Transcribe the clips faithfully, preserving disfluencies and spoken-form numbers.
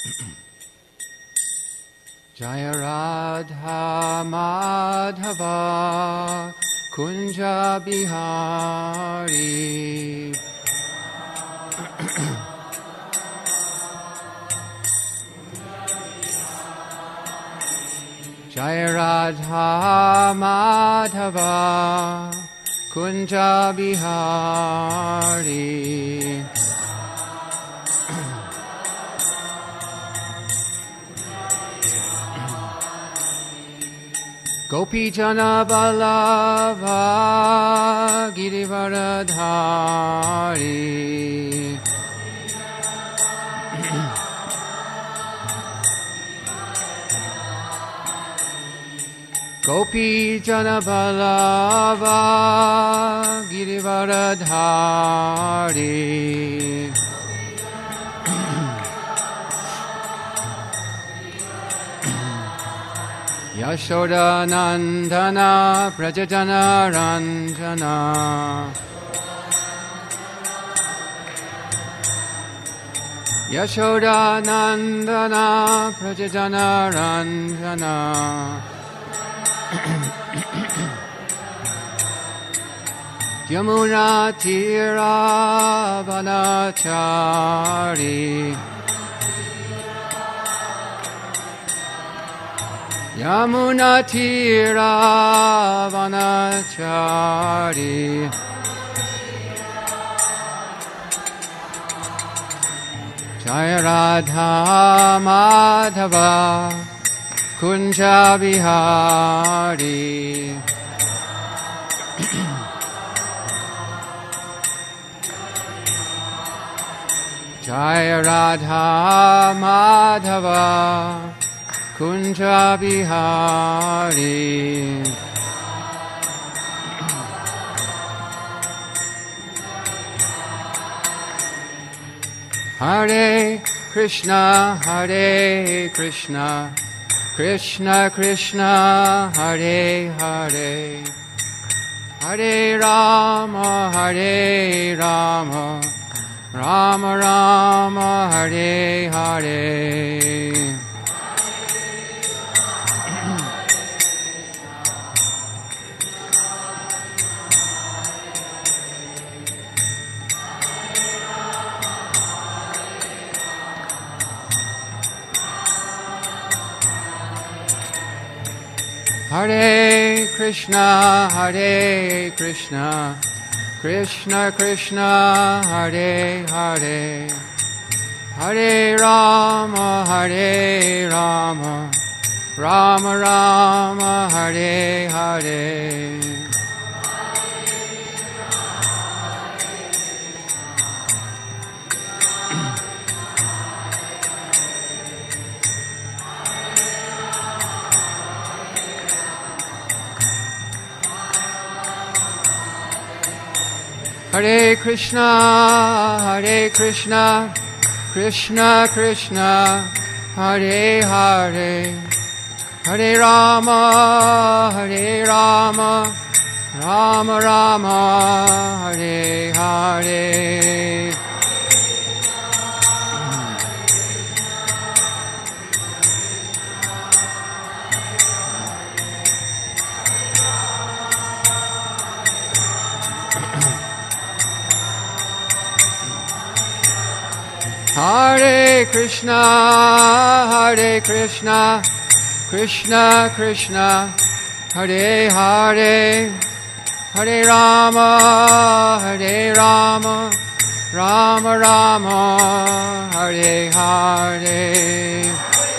Jaya Radha Madhava Kunja Bihari. Jaya Radha Madhava Kunja Bihari. Gopi Jana Vallabha Girivaradhari. Gopi Jana Vallabha Girivaradhari. Yashoda Nandana Prajajana Ranjana. Yashoda Nandana Prajajana Ranjana. Yamuna Tira Vanachari. Yamuna Tira Vanachari. Jaya Radha Madhava Kunja Bihari. Jaya Radha Madhava Kunja Bihari. Hare Krishna, Hare Krishna, Krishna Krishna, Hare Hare, Hare Rama, Hare Rama, Rama Rama, Hare Hare. Hare Krishna, Hare Krishna, Krishna Krishna, Hare Hare, Hare Rama, Hare Rama, Rama Rama, Hare Hare. Hare Krishna, Hare Krishna, Krishna Krishna, Hare Hare, Hare Rama, Hare Rama, Rama Rama, Hare Hare. Hare Krishna, Hare Krishna, Krishna Krishna, Hare Hare, Hare Rama, Hare Rama, Rama Rama, Hare Hare.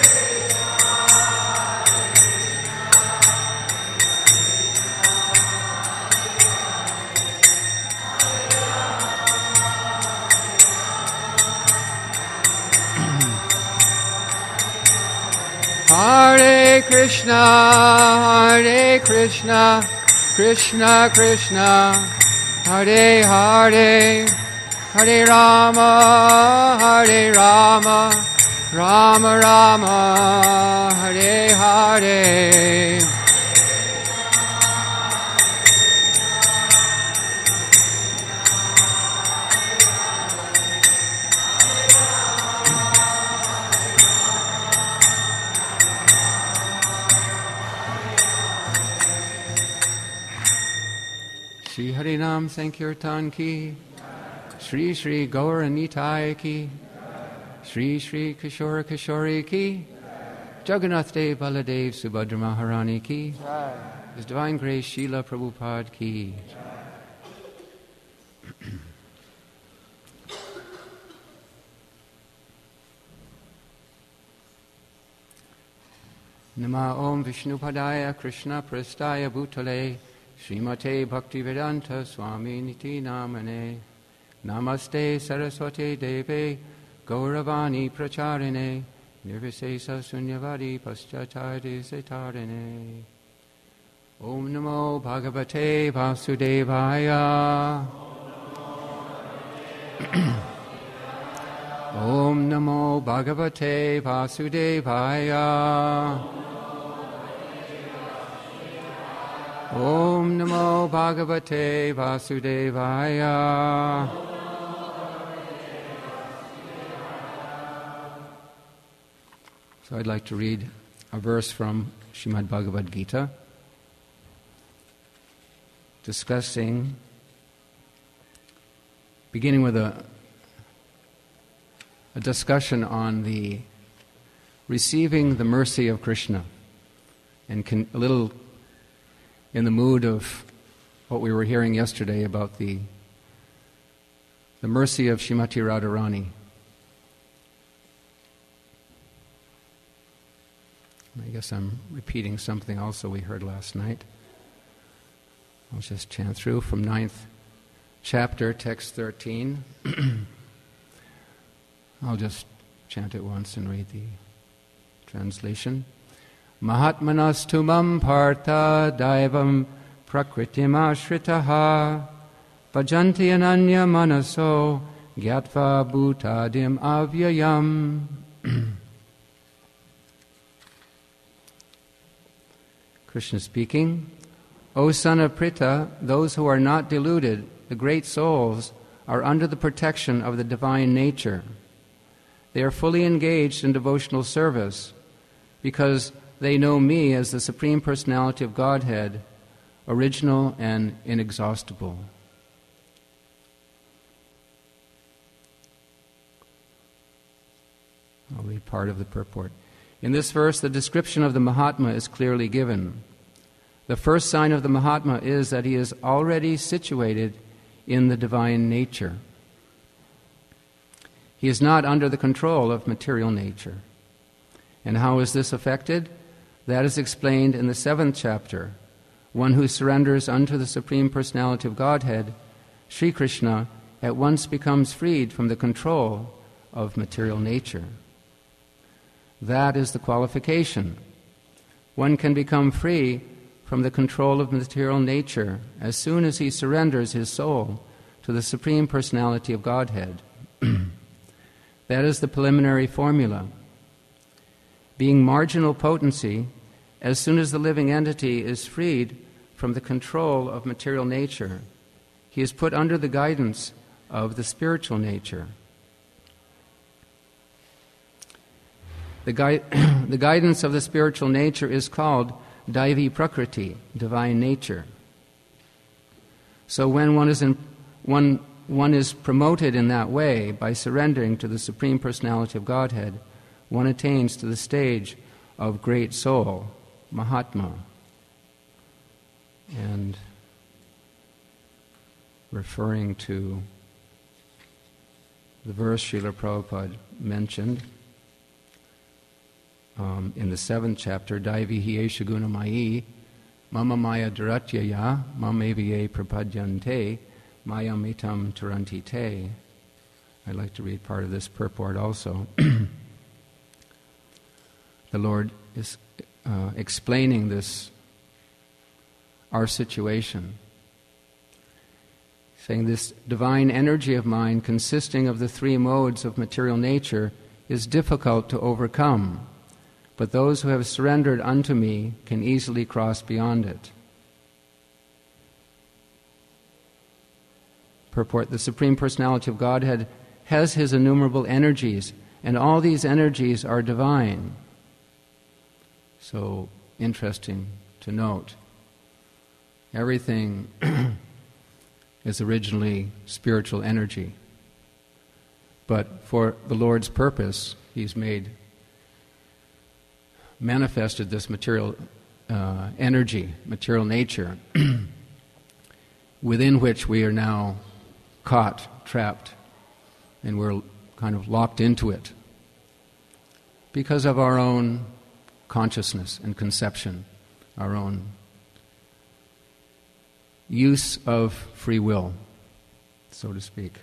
Hare Krishna, Hare Krishna, Krishna Krishna, Hare Hare, Hare Rama, Hare Rama, Rama Rama, Hare Hare. Shri Harinam Sankirtan ki, Shri Shri Gaura Nitai ki, Shri Shri Kishore Kishori ki, Jagannath Dev Baladev Subhadra Maharani ki, His Divine Grace Srila Prabhupada ki. Nama Om Vishnupadaya Krishna Prastaya Bhutale Srimate Bhaktivedanta Swami Niti Namane Namaste Saraswate Deve Gauravani Pracharine Nirvisesa Sunyavadi Paschatadi Setarine. Om Namo Bhagavate Vasudevaya. Om Namo Bhagavate Vasudevaya. Om Namo Bhagavate Vasudevaya. So I'd like to read a verse from Srimad Bhagavad Gita discussing, beginning with a, a discussion on the receiving the mercy of Krishna, and can, a little in the mood of what we were hearing yesterday about the the mercy of Srimati Radharani. I guess I'm repeating something also we heard last night. I'll just chant through from ninth chapter, text thirteen. I'll just chant it once and read the translation. Mahatmanastumam partha daivam prakritim ashritaha vajanti ananya manaso gyatva bhutadim avyayam. Krishna speaking. O son of Pritha, those who are not deluded, the great souls, are under the protection of the divine nature. They are fully engaged in devotional service because they know me as the Supreme Personality of Godhead, original and inexhaustible. I'll read part of the purport. In this verse, the description of the Mahatma is clearly given. The first sign of the Mahatma is that he is already situated in the divine nature. He is not under the control of material nature. And how is this affected? That is explained in the seventh chapter. One who surrenders unto the Supreme Personality of Godhead, Sri Krishna, at once becomes freed from the control of material nature. That is the qualification. One can become free from the control of material nature as soon as he surrenders his soul to the Supreme Personality of Godhead. That is the preliminary formula. Being marginal potency, as soon as the living entity is freed from the control of material nature, he is put under the guidance of the spiritual nature. The, gui- the guidance of the spiritual nature is called Daivi Prakriti, divine nature. So when one is in, one, one is promoted in that way by surrendering to the Supreme Personality of Godhead, one attains to the stage of great soul, Mahatma. And referring to the verse Srila Prabhupada mentioned, Um, in the seventh chapter, Daivihi esha gunamayi, mama maya dharatyaya, mameviye prapadyante, mayamitam taranti te. I'd like to read part of this purport also. The Lord is uh, explaining this, our situation, saying this divine energy of mine consisting of the three modes of material nature is difficult to overcome. But those who have surrendered unto me can easily cross beyond it. Purport: the Supreme Personality of Godhead has His innumerable energies, and all these energies are divine. So, interesting to note. Everything is originally spiritual energy. But for the Lord's purpose, He's made, manifested this material uh, energy, material nature, within which we are now caught, trapped, and we're kind of locked into it because of our own consciousness and conception, our own use of free will, so to speak.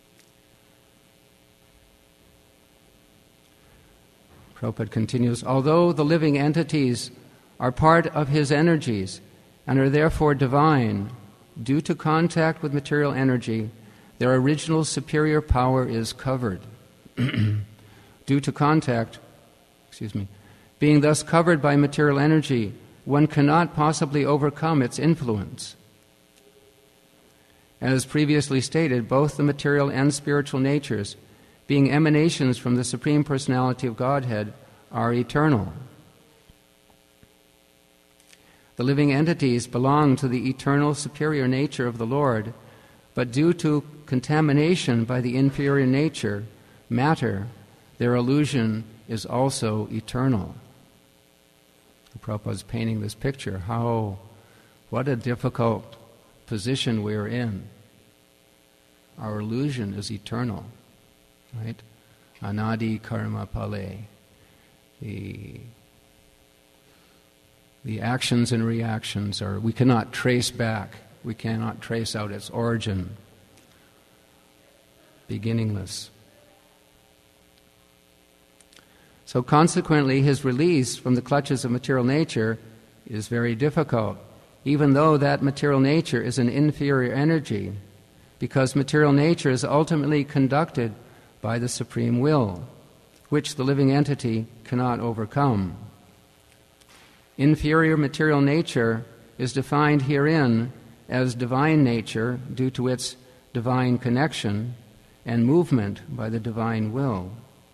Prabhupada continues, although the living entities are part of his energies and are therefore divine, due to contact with material energy, their original superior power is covered. Due to contact, excuse me, being thus covered by material energy, one cannot possibly overcome its influence. As previously stated, both the material and spiritual natures, being emanations from the Supreme Personality of Godhead, are eternal. The living entities belong to the eternal superior nature of the Lord, but due to contamination by the inferior nature, matter, their illusion is also eternal. Prabhupada is painting this picture. How, what a difficult position we're in. Our illusion is eternal, right? Anadi karma pale. The, the actions and reactions are, we cannot trace back. We cannot trace out its origin. Beginningless. So consequently, his release from the clutches of material nature is very difficult, even though that material nature is an inferior energy, because material nature is ultimately conducted by the supreme will, which the living entity cannot overcome. Inferior material nature is defined herein as divine nature due to its divine connection and movement by the divine will.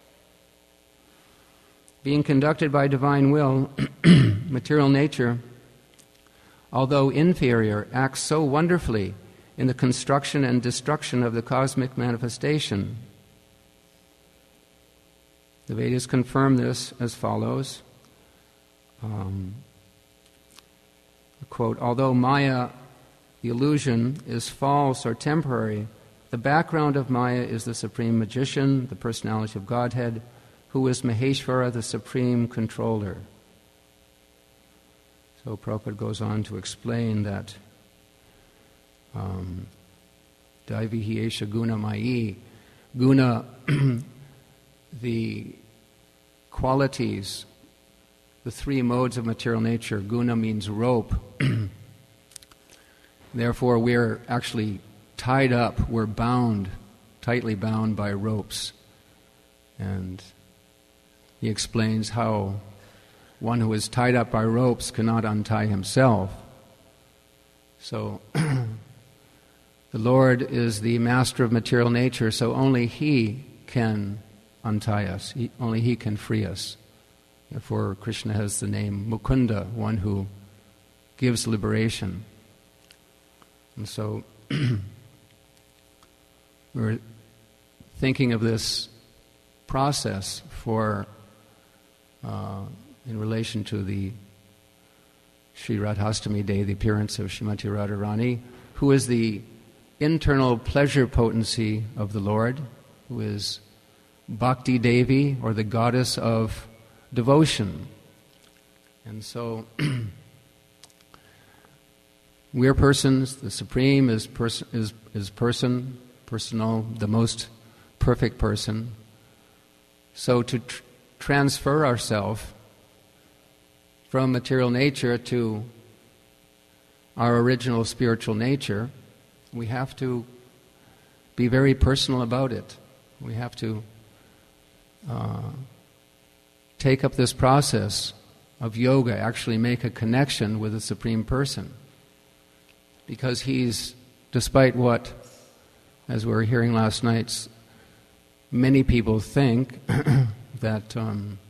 Being conducted by divine will, material nature, although inferior, acts so wonderfully in the construction and destruction of the cosmic manifestation. The Vedas confirm this as follows. Um, quote, although Maya, the illusion, is false or temporary, the background of Maya is the supreme magician, the personality of Godhead, who is Maheshvara, the supreme controller. So Prabhupada goes on to explain that um, Daivihi Esha Guna Mayi, Guna, the qualities, the three modes of material nature. Guna means rope. Therefore, we're actually tied up, we're bound, tightly bound by ropes. And he explains how one who is tied up by ropes cannot untie himself. So, the Lord is the master of material nature, so only He can untie us. He, only He can free us. Therefore, Krishna has the name Mukunda, one who gives liberation. And so, we're thinking of this process for Uh, in relation to the Sri Radhastami Day, the appearance of Srimati Radharani, who is the internal pleasure potency of the Lord, who is Bhakti Devi, or the goddess of devotion. And so, we're persons, the Supreme is, pers- is, is person, personal, the most perfect person. So to tr- transfer ourselves from material nature to our original spiritual nature, we have to be very personal about it. We have to uh, take up this process of yoga, actually make a connection with the Supreme Person. Because He's, despite what, as we were hearing last night, many people think that um,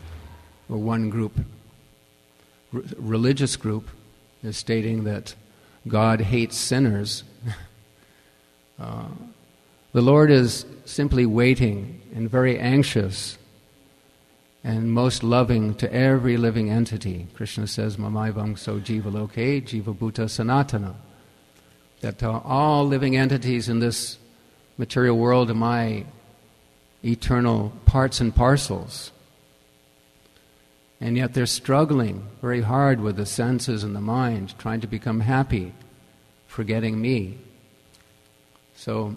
or one group, r- religious group, is stating that God hates sinners. uh, the Lord is simply waiting and very anxious and most loving to every living entity. Krishna says, Mamaivam so jiva loke, jiva bhuta sanatana. That uh, all living entities in this material world are my eternal parts and parcels. And yet they're struggling very hard with the senses and the mind, trying to become happy, forgetting me. So,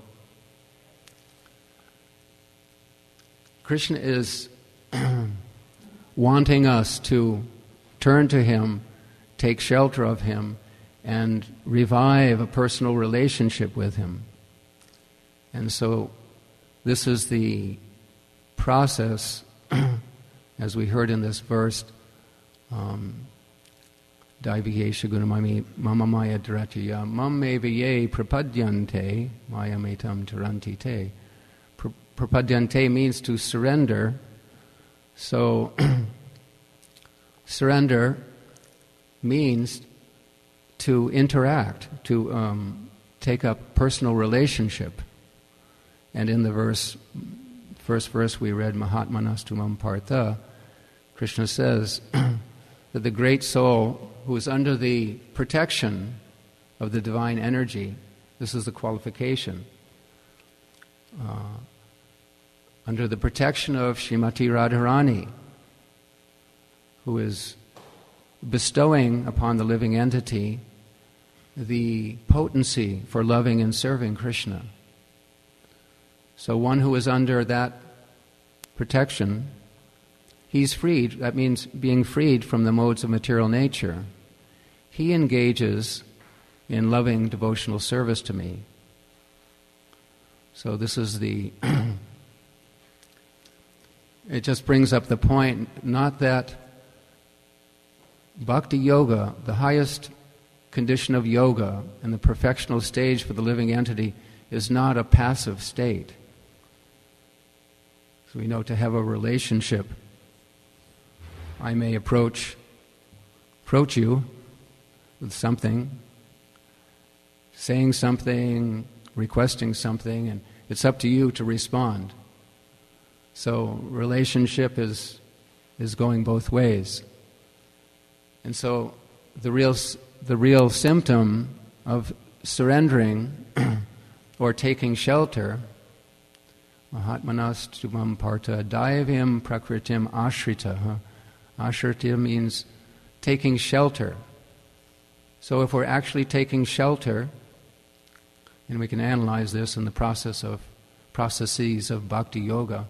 Krishna is wanting us to turn to Him, take shelter of Him, and revive a personal relationship with Him. And so, this is the process, as we heard in this verse, um, Daiviyesha gunamami mama maya dharatiya mam evaye prapadyante maya metam taranti te. Prapadyante means to surrender. So, surrender means to interact, to um, take up personal relationship. And in the verse, first verse we read, Mahatmanas tumam partha, Krishna says that the great soul who is under the protection of the divine energy, this is the qualification, uh, under the protection of Srimati Radharani, who is bestowing upon the living entity the potency for loving and serving Krishna. So one who is under that protection, he's freed. That means being freed from the modes of material nature. He engages in loving devotional service to me. So this is the... it just brings up the point, not that Bhakti Yoga, the highest condition of yoga and the perfectional stage for the living entity, is not a passive state. So we know to have a relationship, I may approach approach you with something, saying something, requesting something, and it's up to you to respond. So relationship is is going both ways. And so the real the real symptom of surrendering or taking shelter, Mahatmanas tumam partha daivim prakritim ashrita. Ashrita means taking shelter. So if we're actually taking shelter, and we can analyze this in the process of processes of bhakti yoga,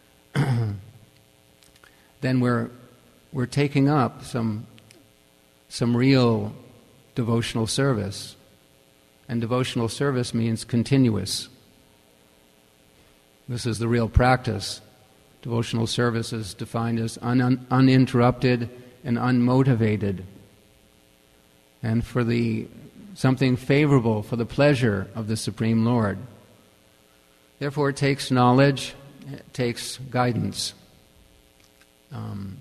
then we're we're taking up some some real devotional service. And devotional service means continuous. This is the real practice. Devotional service is defined as un- uninterrupted and unmotivated. And for the something favorable, for the pleasure of the Supreme Lord. Therefore, it takes knowledge, it takes guidance. Um,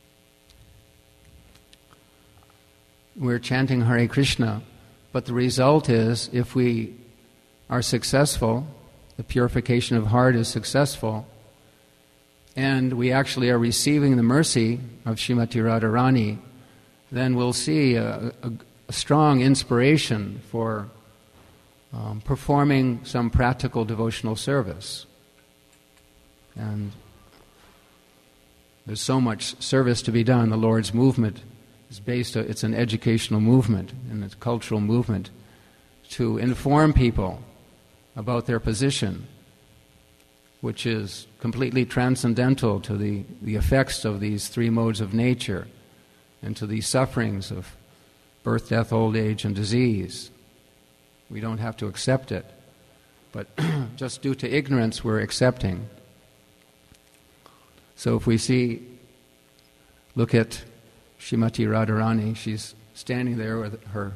we're chanting Hare Krishna, but the result is, if we are successful, the purification of heart is successful, and we actually are receiving the mercy of Srimati Radharani, then we'll see a, a, a strong inspiration for um, performing some practical devotional service. And there's so much service to be done. The Lord's movement is based, it's an educational movement and it's a cultural movement to inform people about their position, which is completely transcendental to the, the effects of these three modes of nature and to the sufferings of birth, death, old age, and disease. We don't have to accept it, but just due to ignorance we're accepting. So if we see, look at Srimati Radharani, she's standing there with her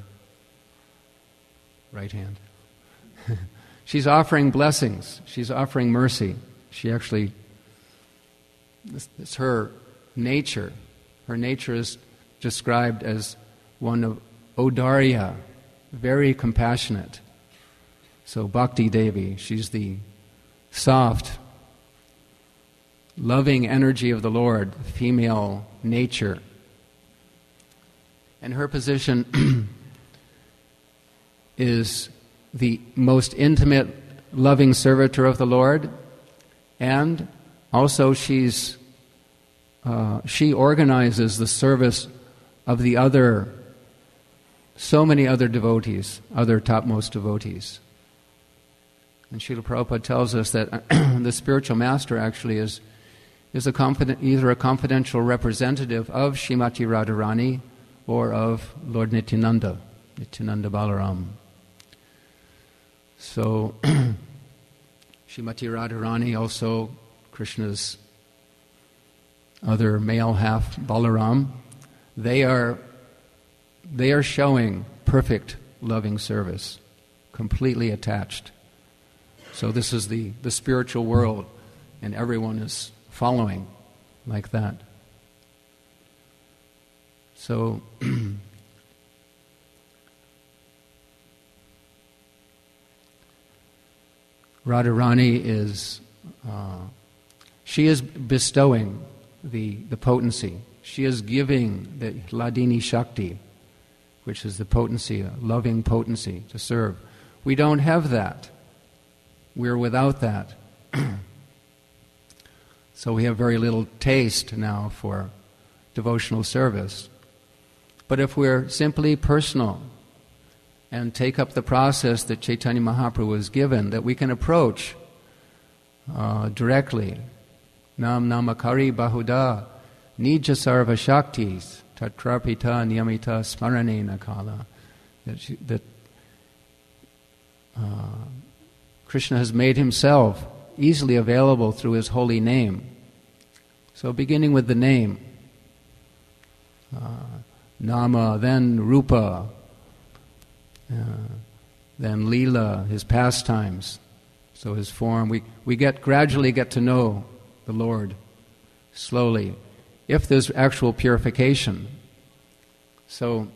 right hand. She's offering blessings. She's offering mercy. She actually, this, it's her nature. Her nature is described as one of Audarya. very compassionate. So Bhakti Devi, she's the soft, loving energy of the Lord, female nature. And her position is the most intimate, loving servitor of the Lord, and also she's uh, she organizes the service of the other, so many other devotees, other topmost devotees. And Srila Prabhupada tells us that the spiritual master actually is is a confident, either a confidential representative of Srimati Radharani or of Lord Nityananda, Nityananda Balaram. So, Srimati Radharani, also Krishna's other male half, Balaram, they are they are showing perfect loving service, completely attached. So this is the, the spiritual world, and everyone is following like that. So Radharani is, uh, she is bestowing the, the potency. She is giving the Hladini Shakti, which is the potency, a loving potency to serve. We don't have that. We're without that. So we have very little taste now for devotional service. But if we're simply personal and take up the process that Chaitanya Mahaprabhu was given, that we can approach uh, directly, Nam Namakari Bahuda Nija Sarva Shaktis Tatrapita Niyamita Smaranena Kala, that, she, that uh, Krishna has made himself easily available through his holy name. So beginning with the name, uh, Nama, then Rupa, uh, then Leela, his pastimes, so his form. We, we get gradually get to know the Lord slowly, if there's actual purification. So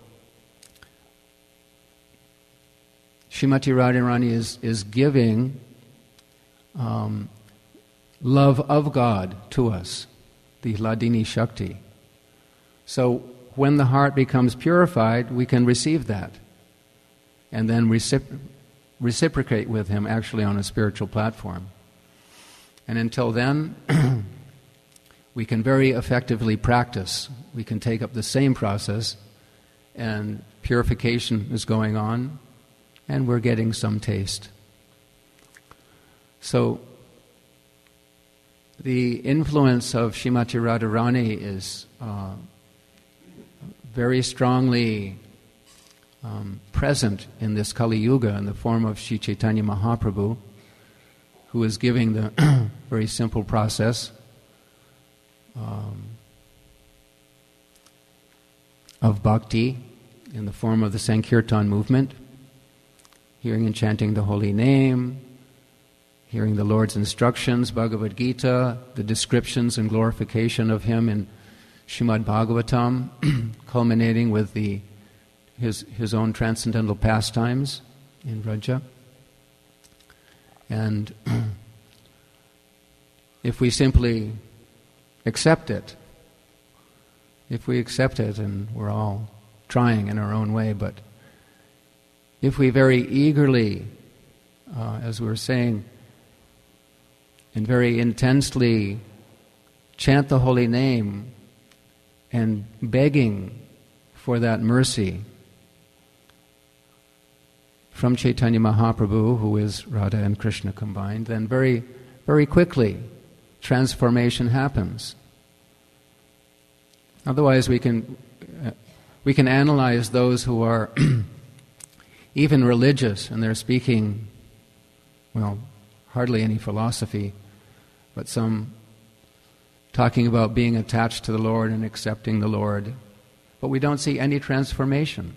Srimati Radharani is, is giving um, love of God to us, the Hladini Shakti. So when the heart becomes purified, we can receive that and then recipro- reciprocate with him actually on a spiritual platform. And until then, we can very effectively practice. We can take up the same process, and purification is going on, and we're getting some taste. So the influence of Srimati Radharani is uh, very strongly um, present in this Kali Yuga in the form of Sri Chaitanya Mahaprabhu, who is giving the very simple process um, of bhakti in the form of the Sankirtan movement, hearing and chanting the holy name, hearing the Lord's instructions, Bhagavad Gita, the descriptions and glorification of him in Srimad Bhagavatam, culminating with the his his own transcendental pastimes in Vraja. And if we simply accept it, if we accept it, and we're all trying in our own way, but if we very eagerly, uh, as we were saying, and very intensely chant the holy name and begging for that mercy from Chaitanya Mahaprabhu, who is Radha and Krishna combined, then very, very quickly transformation happens. Otherwise, we can uh, we can analyze those who are even religious and they're speaking, well, hardly any philosophy, but some talking about being attached to the Lord and accepting the Lord, but we don't see any transformation.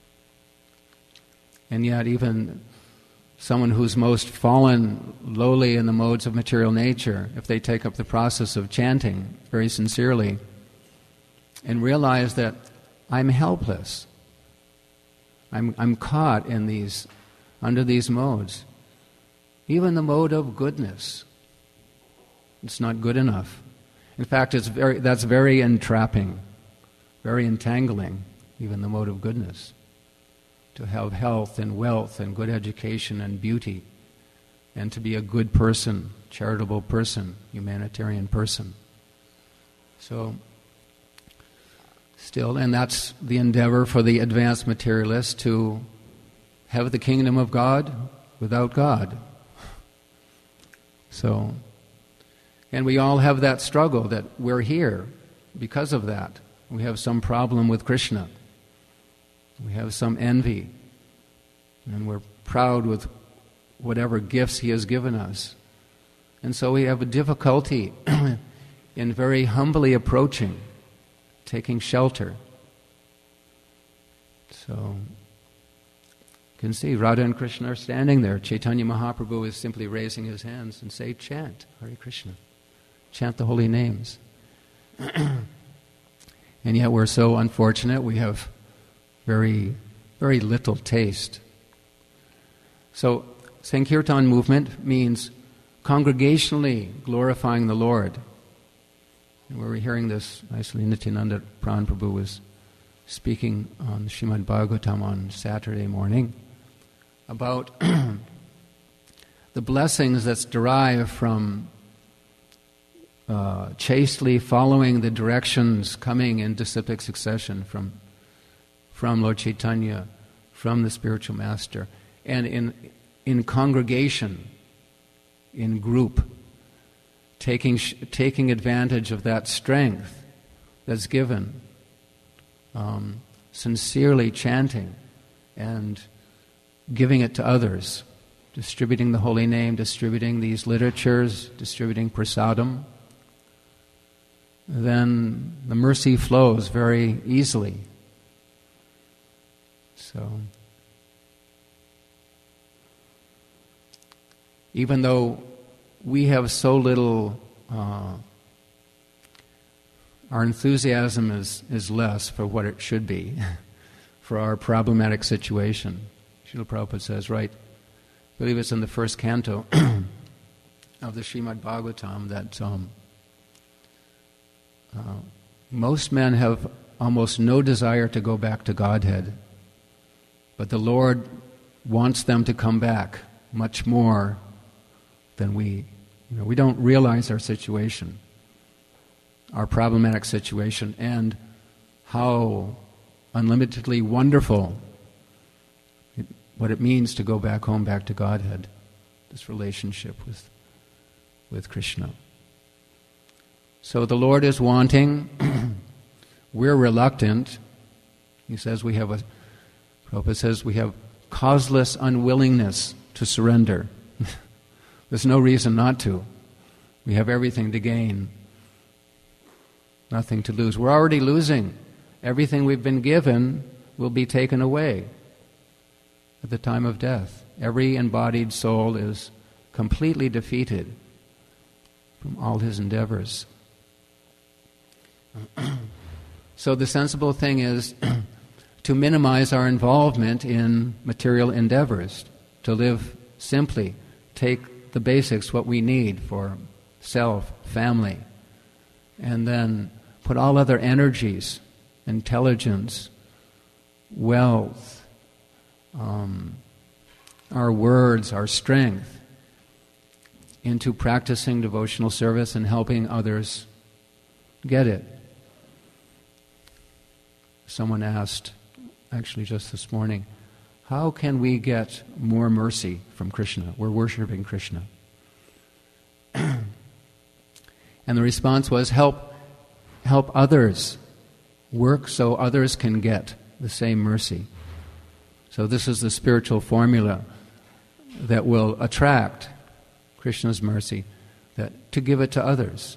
And yet even someone who's most fallen lowly in the modes of material nature, if they take up the process of chanting very sincerely and realize that I'm helpless, I'm, I'm caught in these, under these modes. Even the mode of goodness, it's not good enough. In fact, it's very, that's very entrapping, very entangling, even the mode of goodness. To have health and wealth and good education and beauty, and to be a good person, charitable person, humanitarian person. So, still, and that's the endeavor for the advanced materialist, to have the kingdom of God without God. So, and we all have that struggle, that we're here because of that. We have some problem with Krishna. We have some envy. And we're proud with whatever gifts he has given us. And so we have a difficulty in very humbly approaching, taking shelter. So, you can see Radha and Krishna are standing there. Chaitanya Mahaprabhu is simply raising his hands and say, chant Hare Krishna. Chant the holy names. And yet we're so unfortunate, we have very, very little taste. So, Sankirtan movement means congregationally glorifying the Lord. And we were hearing this nicely. Nityananda Pran Prabhu was speaking on Srimad Bhagavatam on Saturday morning about the blessings that's derived from uh, chastely following the directions coming in disciplic succession from from Lord Chaitanya, from the spiritual master, and in in congregation, in group, taking taking advantage of that strength that's given, um, sincerely chanting and giving it to others, distributing the holy name, distributing these literatures, distributing prasadam, then the mercy flows very easily. So, even though we have so little, uh, our enthusiasm is, is less for what it should be, for our problematic situation. Srila Prabhupada says, right, I believe it's in the first canto of the Srimad Bhagavatam, that um, uh, most men have almost no desire to go back to Godhead, but the Lord wants them to come back much more than we. You know, we don't realize our situation, our problematic situation, and how unlimitedly wonderful it, what it means to go back home, back to Godhead, this relationship with with Krishna. So the Lord is wanting, we're reluctant. He says we have a, Prabhupada says we have causeless unwillingness to surrender. There's no reason not to. We have everything to gain, nothing to lose. We're already losing. Everything we've been given will be taken away at the time of death. Every embodied soul is completely defeated from all his endeavors. So the sensible thing is to minimize our involvement in material endeavors, to live simply, take the basics, what we need for self, family, and then put all other energies, intelligence, wealth, um, our words, our strength, into practicing devotional service and helping others get it. Someone asked, actually just this morning, how can we get more mercy from Krishna? We're worshiping Krishna. And the response was, help, help others work so others can get the same mercy. So this is the spiritual formula that will attract Krishna's mercy, that to give it to others.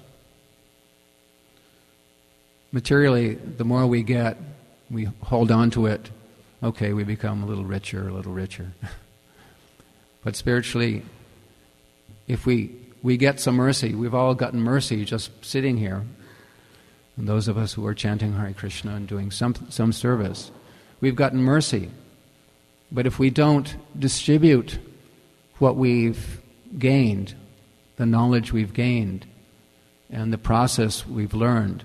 Materially, the more we get, we hold on to it, okay, we become a little richer, a little richer. But spiritually, if we, we get some mercy, we've all gotten mercy just sitting here, and those of us who are chanting Hare Krishna and doing some some service, we've gotten mercy. But if we don't distribute what we've gained, the knowledge we've gained, and the process we've learned,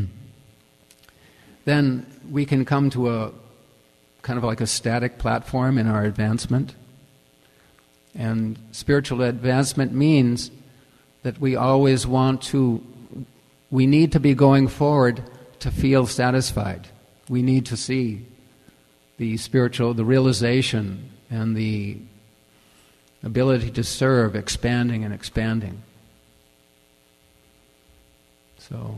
then we can come to a kind of like a static platform in our advancement. And spiritual advancement means that we always want to, we need to be going forward to feel satisfied. We need to see the spiritual, the realization and the ability to serve expanding and expanding. So,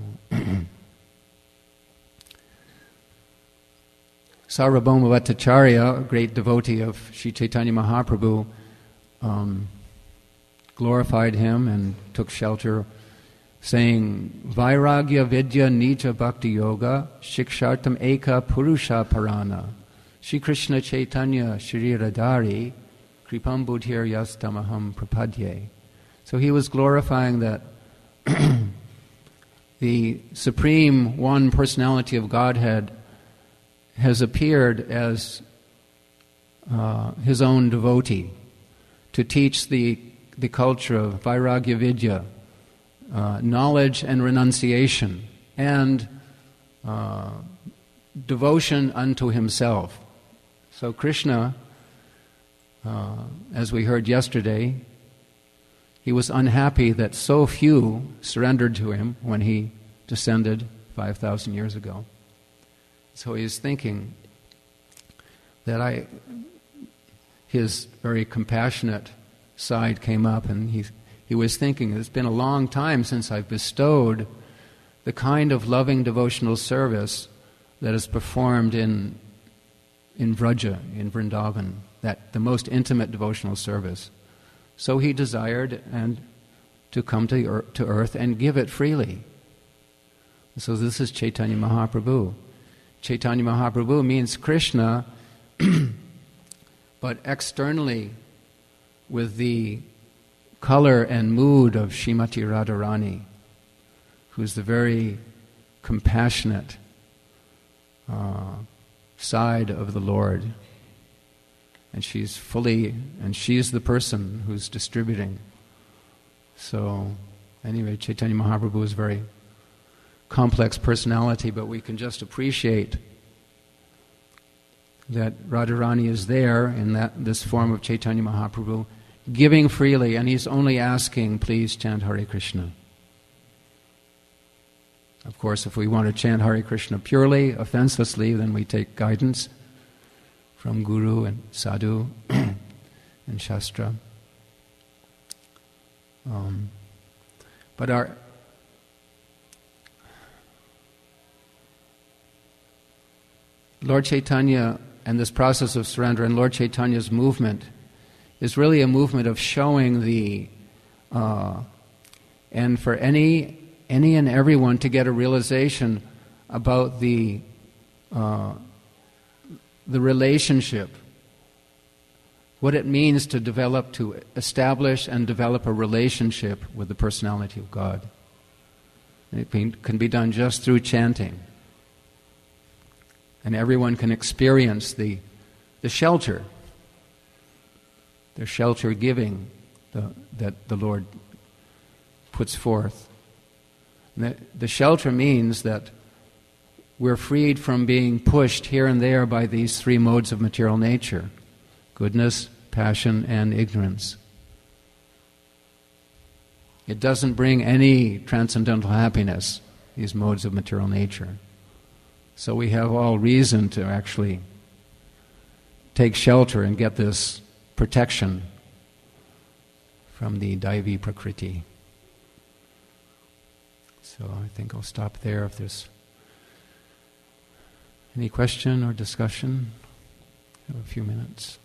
Sarvabhauma Bhattacharya, a great devotee of Sri Chaitanya Mahaprabhu, um, glorified him and took shelter, saying, Vairagya Vidya Nija Bhakti Yoga Shikshartam Eka Purusha Parana Shri Krishna Chaitanya Shri Radhari Kripam Buddhir Yastamaham Prapadye. So he was glorifying that the Supreme One Personality of Godhead has appeared as uh, his own devotee to teach the, the culture of Vairagya Vidya, uh, knowledge and renunciation, and uh, devotion unto himself. So Krishna, uh, as we heard yesterday, he was unhappy that so few surrendered to him when he descended five thousand years ago. So he is thinking that I, his very compassionate side came up, and he, he was thinking, it's been a long time since I've bestowed the kind of loving devotional service that is performed in in Vraja, in Vrindavan, that the most intimate devotional service. So he desired and to come to earth, to earth and give it freely. So this is Chaitanya Mahaprabhu. Chaitanya Mahaprabhu means Krishna, but externally with the color and mood of Srimati Radharani, who's the very compassionate uh, side of the Lord. And she's fully, and she's the person who's distributing. So, anyway, Chaitanya Mahaprabhu is a very complex personality, but we can just appreciate that Radharani is there in that this form of Chaitanya Mahaprabhu, giving freely, and he's only asking, please chant Hare Krishna. Of course, if we want to chant Hare Krishna purely, offenselessly, then we take guidance from Guru and Sadhu and Shastra. Um, but our Lord Chaitanya and this process of surrender and Lord Chaitanya's movement is really a movement of showing the, uh, and for any any and everyone to get a realization about the uh, the relationship, what it means to develop, to establish and develop a relationship with the personality of God. And it be, can be done just through chanting. And everyone can experience the the shelter, the shelter giving the, that the Lord puts forth. And the, the shelter means that we're freed from being pushed here and there by these three modes of material nature: goodness, passion, and ignorance. It doesn't bring any transcendental happiness, these modes of material nature. So we have all reason to actually take shelter and get this protection from the Daivi Prakriti. So I think I'll stop there. If there's any question or discussion, I have a few minutes.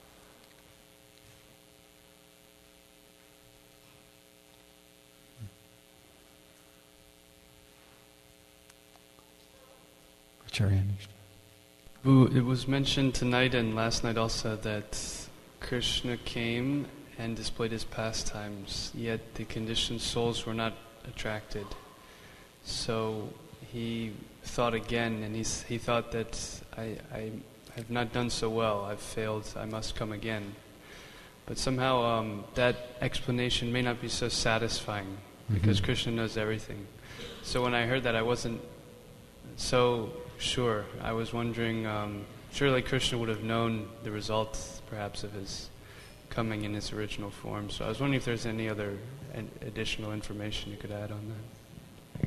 Acharya. It was mentioned tonight and last night also that Krishna came and displayed his pastimes, yet the conditioned souls were not attracted. So he thought again, and he he thought that I, I have not done so well. I've failed. I must come again. But somehow um, that explanation may not be so satisfying because mm-hmm. Krishna knows everything. So when I heard that, I wasn't so sure. I was wondering, um, surely Krishna would have known the results, perhaps, of his coming in his original form. So I was wondering if there's any other an additional information you could add on that.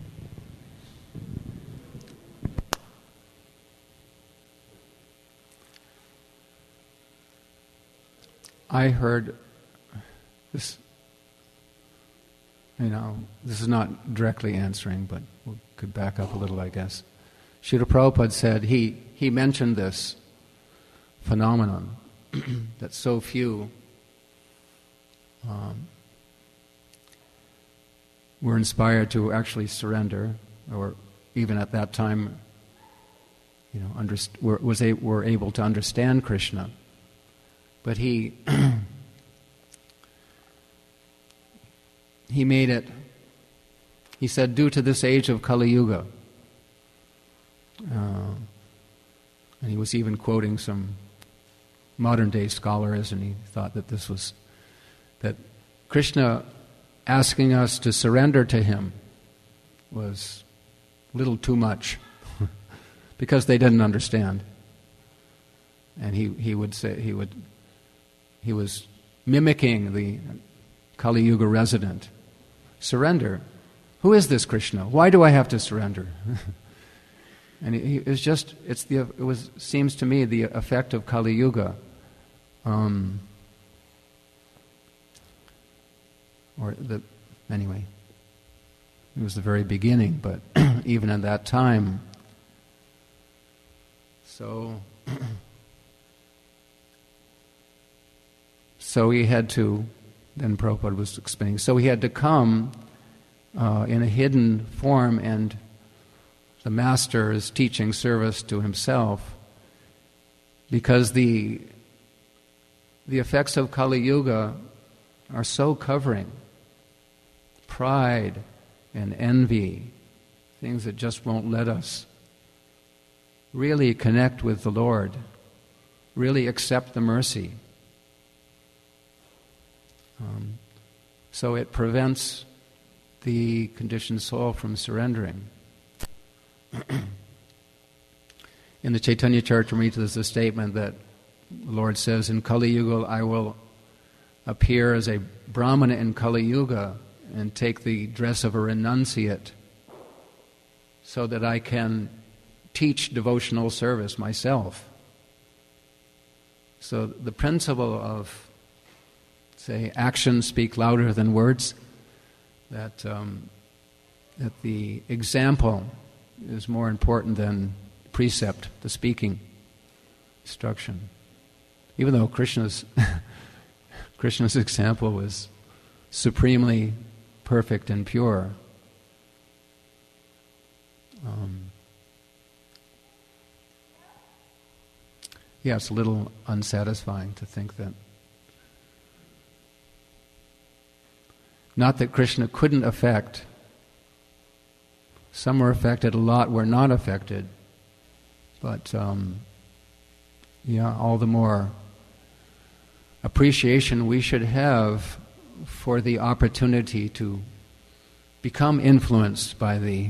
I heard this, you know, this is not directly answering, but we could back up a little, I guess. Srila Prabhupada said he, he mentioned this phenomenon that so few um, were inspired to actually surrender, or even at that time, you know, underst- were, was a- were able to understand Krishna. But he he made it, he said, due to this age of Kali Yuga. Uh, and he was even quoting some modern-day scholars, and he thought that this was, that Krishna asking us to surrender to him was a little too much because they didn't understand. And he, he would say, he would, he was mimicking the Kali Yuga resident. Surrender. Who is this Krishna? Why do I have to surrender? And he, it was just, it's the, it was, seems to me, the effect of Kali Yuga. Um, or the, anyway, it was the very beginning, but even at that time. So, so he had to, then Prabhupada was explaining, so he had to come uh, in a hidden form, and the master is teaching service to himself, because the the effects of Kali Yuga are so covering. Pride and envy, things that just won't let us really connect with the Lord, really accept the mercy. Um, so it prevents the conditioned soul from surrendering. In the Chaitanya Charitamrita, there's a statement that the Lord says, in Kali Yuga I will appear as a Brahmana in Kali Yuga and take the dress of a renunciate so that I can teach devotional service myself. So the principle of, say, actions speak louder than words, that um, that the example is more important than precept, the speaking, instruction. Even though Krishna's Krishna's example was supremely perfect and pure, um, yeah, it's a little unsatisfying to think that, not that Krishna couldn't affect. Some were affected, a lot were not affected. But, um, yeah, all the more appreciation we should have for the opportunity to become influenced by the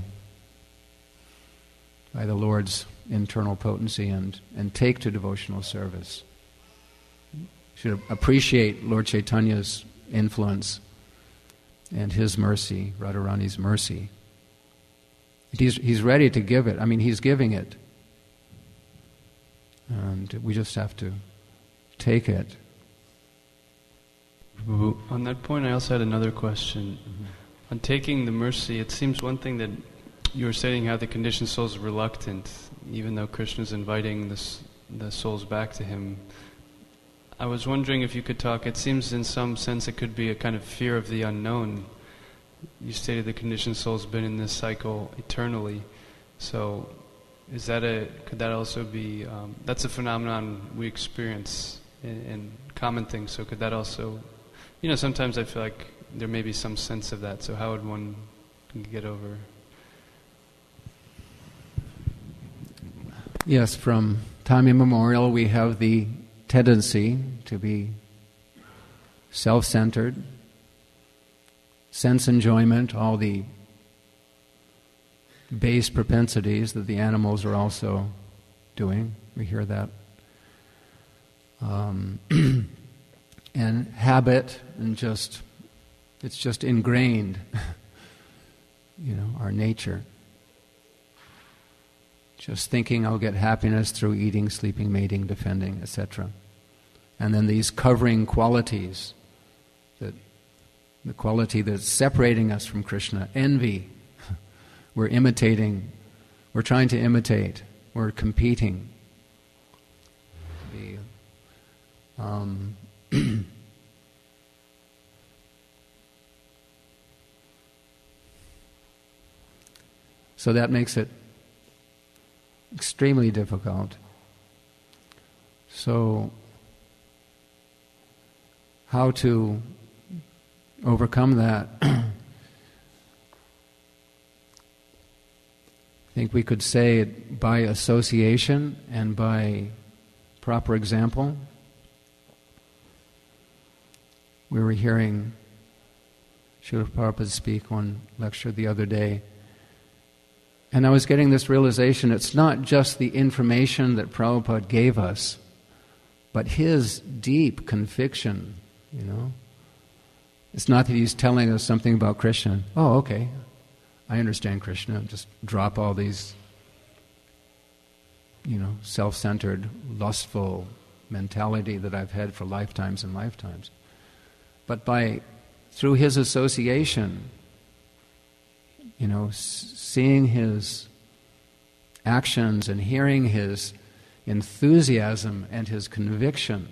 by the Lord's internal potency and, and take to devotional service. Should appreciate Lord Chaitanya's influence and his mercy, Radharani's mercy. He's, he's ready to give it. I mean, he's giving it. And we just have to take it. On that point, I also had another question. Mm-hmm. On taking the mercy, it seems one thing that you were saying how the conditioned soul is reluctant, even though Krishna is inviting this, the souls back to him. I was wondering if you could talk, it seems in some sense it could be a kind of fear of the unknown. You stated the conditioned soul's been in this cycle eternally. So is that a, could that also be, um, that's a phenomenon we experience in, in common things, so could that also, you know, sometimes I feel like there may be some sense of that, so how would one get over? Yes, from time immemorial we have the tendency to be self-centered, sense enjoyment, all the base propensities that the animals are also doing. We hear that. Um, and habit, and just, it's just ingrained, you know, our nature. Just thinking I'll get happiness through eating, sleeping, mating, defending, et cetera. And then these covering qualities, that the quality that's separating us from Krishna, envy. We're imitating, we're trying to imitate, we're competing. The, um, so that makes it extremely difficult. So, how to overcome that? I think we could say it by association and by proper example. We were hearing Srila Prabhupada speak one lecture the other day, and I was getting this realization, it's not just the information that Prabhupada gave us, but his deep conviction, you know. It's not that he's telling us something about Krishna. Oh, okay, I understand Krishna. Just drop all these, you know, self-centered, lustful mentality that I've had for lifetimes and lifetimes. But by, through his association, you know, s- seeing his actions and hearing his enthusiasm and his conviction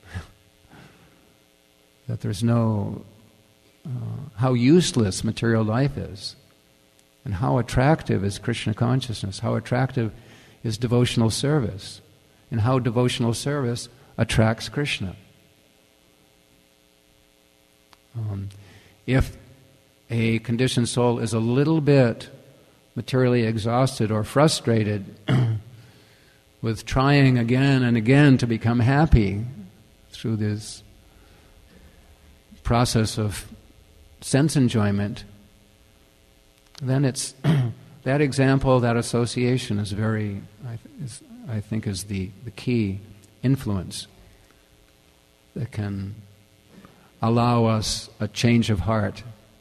that there's no, uh, how useless material life is, and how attractive is Krishna consciousness, how attractive is devotional service, and how devotional service attracts Krishna. Um, if a conditioned soul is a little bit materially exhausted or frustrated with trying again and again to become happy through this process of sense enjoyment, then it's that example, that association is very, I, th- is, I think, is the, the key influence that can allow us a change of heart.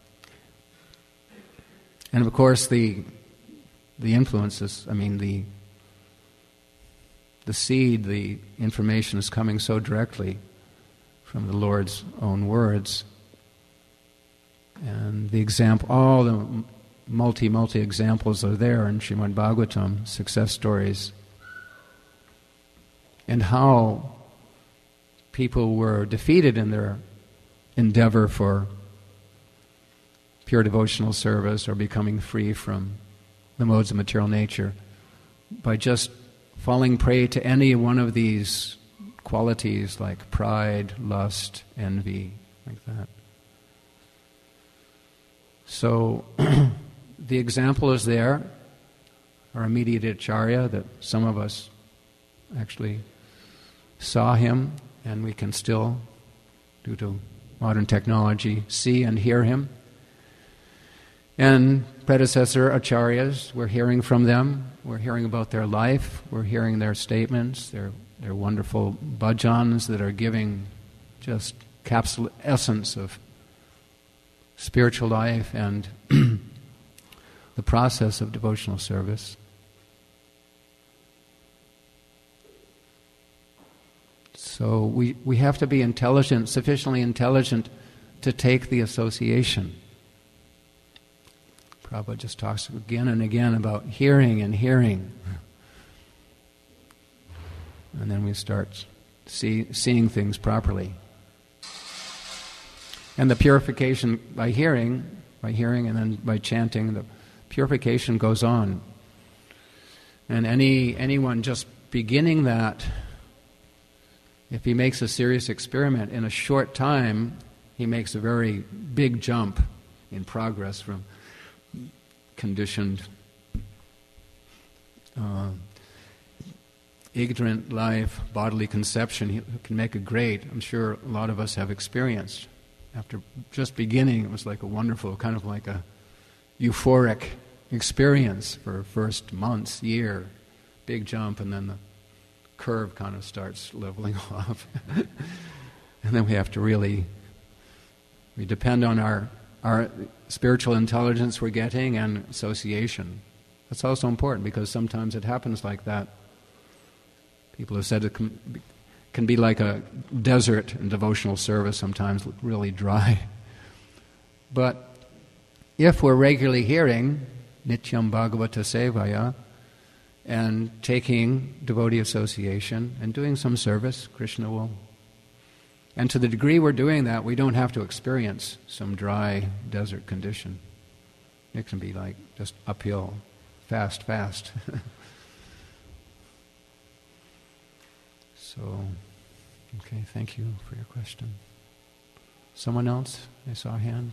And of course, the the influences, I mean, the the seed, the information is coming so directly from the Lord's own words. And the example, all the multi, multi examples are there in Srimad Bhagavatam, success stories. And how people were defeated in their endeavor for pure devotional service or becoming free from the modes of material nature by just falling prey to any one of these qualities like pride, lust, envy, like that. So the example is there, our immediate Acharya, that some of us actually saw him, and we can still, due to modern technology, see and hear him. And predecessor acharyas, we're hearing from them, we're hearing about their life, we're hearing their statements, their their wonderful bhajans that are giving just capsule essence of spiritual life and the process of devotional service. So we, we have to be intelligent, sufficiently intelligent to take the association. Prabhupada just talks again and again about hearing and hearing. And then we start see, seeing things properly. And the purification by hearing, by hearing and then by chanting, the purification goes on. And any anyone just beginning that, if he makes a serious experiment, in a short time, he makes a very big jump in progress from conditioned uh, ignorant life, bodily conception can make a great, I'm sure a lot of us have experienced. After just beginning, it was like a wonderful, kind of like a euphoric experience for first months, year, big jump, and then the curve kind of starts leveling off. And then we have to really, we depend on our, our spiritual intelligence we're getting and association. That's also important because sometimes it happens like that. People have said it can be, can be like a desert in devotional service, sometimes really dry. But if we're regularly hearing Nityam Bhagavata Sevaya and taking devotee association and doing some service, Krishna will. And to the degree we're doing that, we don't have to experience some dry desert condition. It can be like just uphill, fast, fast. So, okay, thank you for your question. Someone else? I saw a hand.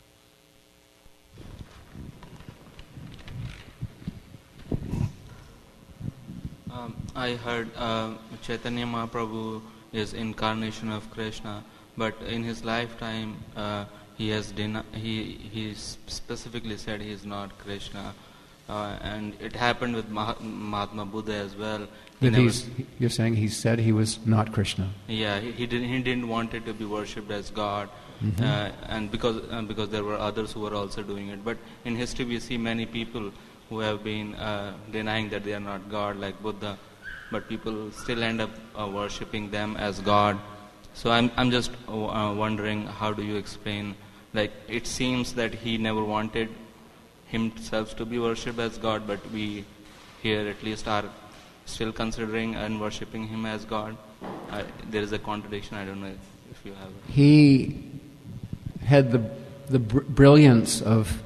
Um, I heard uh, Chaitanya Mahaprabhu is incarnation of Krishna, but in his lifetime uh, he has deni- he he specifically said he is not Krishna, uh, and it happened with Mah- Mahatma Buddha as well. He That he's, you're saying he said he was not Krishna. Yeah, he, he didn't he didn't want it to be worshipped as God, Mm-hmm. uh, and because uh, because there were others who were also doing it. But in history we see many people who have been uh, denying that they are not God, like Buddha, but people still end up uh, worshipping them as God. So I'm I'm just uh, wondering, how do you explain? Like, it seems that he never wanted himself to be worshipped as God, but we here at least are still considering and worshipping him as God. Uh, there is a contradiction. I don't know if, if you have it. He had the the br- brilliance of,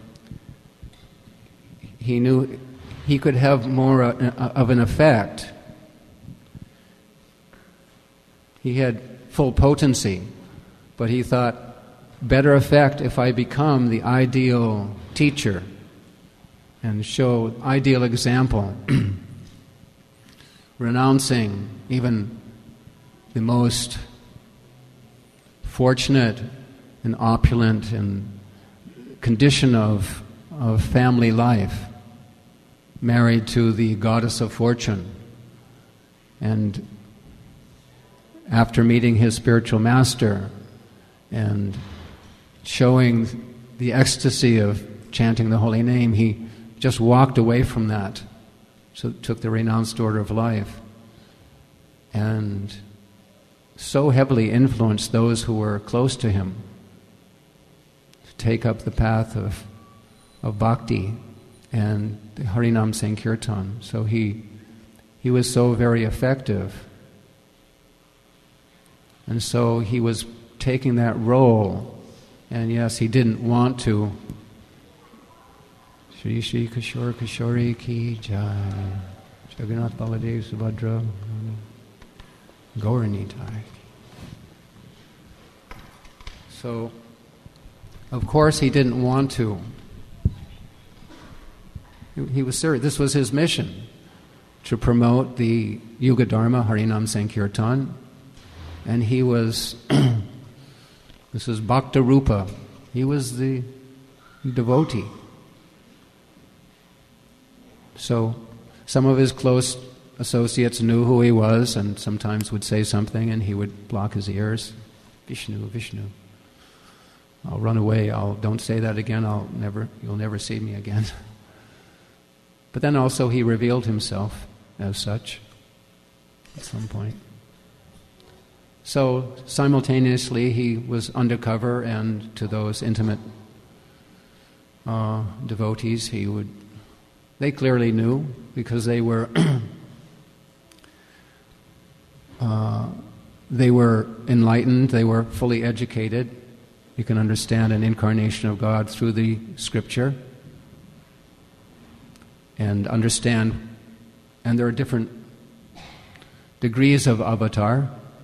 he knew he could have more uh, of an effect. He had full potency, but he thought, better effect if I become the ideal teacher and show ideal example, renouncing even the most fortunate and opulent and condition of, of family life, married to the goddess of fortune. And after meeting his spiritual master and showing the ecstasy of chanting the holy name, he just walked away from that, so took the renounced order of life, and so heavily influenced those who were close to him to take up the path of of bhakti and the Harinam Sankirtan. So he he was so very effective. And so he was taking that role, and yes, he didn't want to. Shri Shri Kishore Kishori Ki Jai, Jagannath Baladev Subhadra, Gauranitai. So, of course, he didn't want to. He was serious. This was his mission, to promote the Yuga Dharma, Harinam Sankirtan. And he was, this is Bhakta Rupa, he was the devotee. So some of his close associates knew who he was and sometimes would say something and he would block his ears. Vishnu, Vishnu. I'll run away, I'll don't say that again, I'll never you'll never see me again. But then also he revealed himself as such at some point. So simultaneously he was undercover, and to those intimate uh, devotees he would, they clearly knew because they were uh, they were enlightened, they were fully educated. You can understand an incarnation of God through the scripture and understand, and there are different degrees of avatar.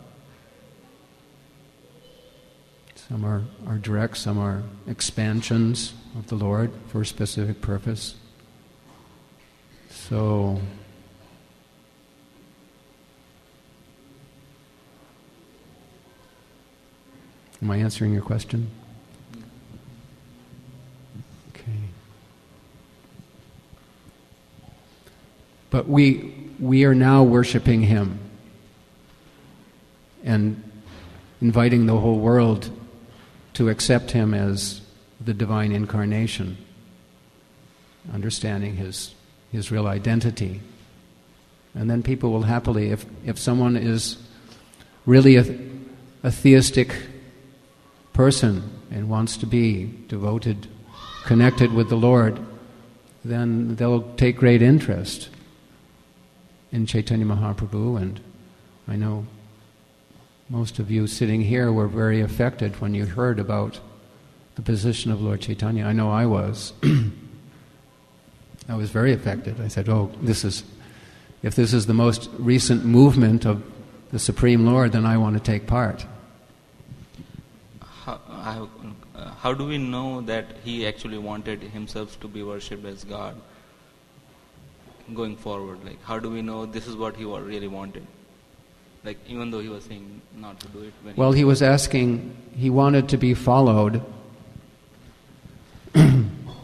Some are, are direct, some are expansions of the Lord for a specific purpose. So, Am I answering your question? Okay. But we we are now worshiping him and inviting the whole world to accept him as the divine incarnation, understanding his his real identity. And then people will happily, if, if someone is really a, a theistic person and wants to be devoted, connected with the Lord, then they'll take great interest in Chaitanya Mahaprabhu. And I know most of you sitting here were very affected when you heard about the position of Lord Chaitanya. I know I was. I was very affected. I said, oh, this is, if this is the most recent movement of the Supreme Lord, then I want to take part. How, I, uh, how do we know that he actually wanted himself to be worshipped as God going forward? Like, how do we know this is what he really wanted? Like, even though he was saying not to do it. When well, he, he was asking, he wanted to be followed. uh,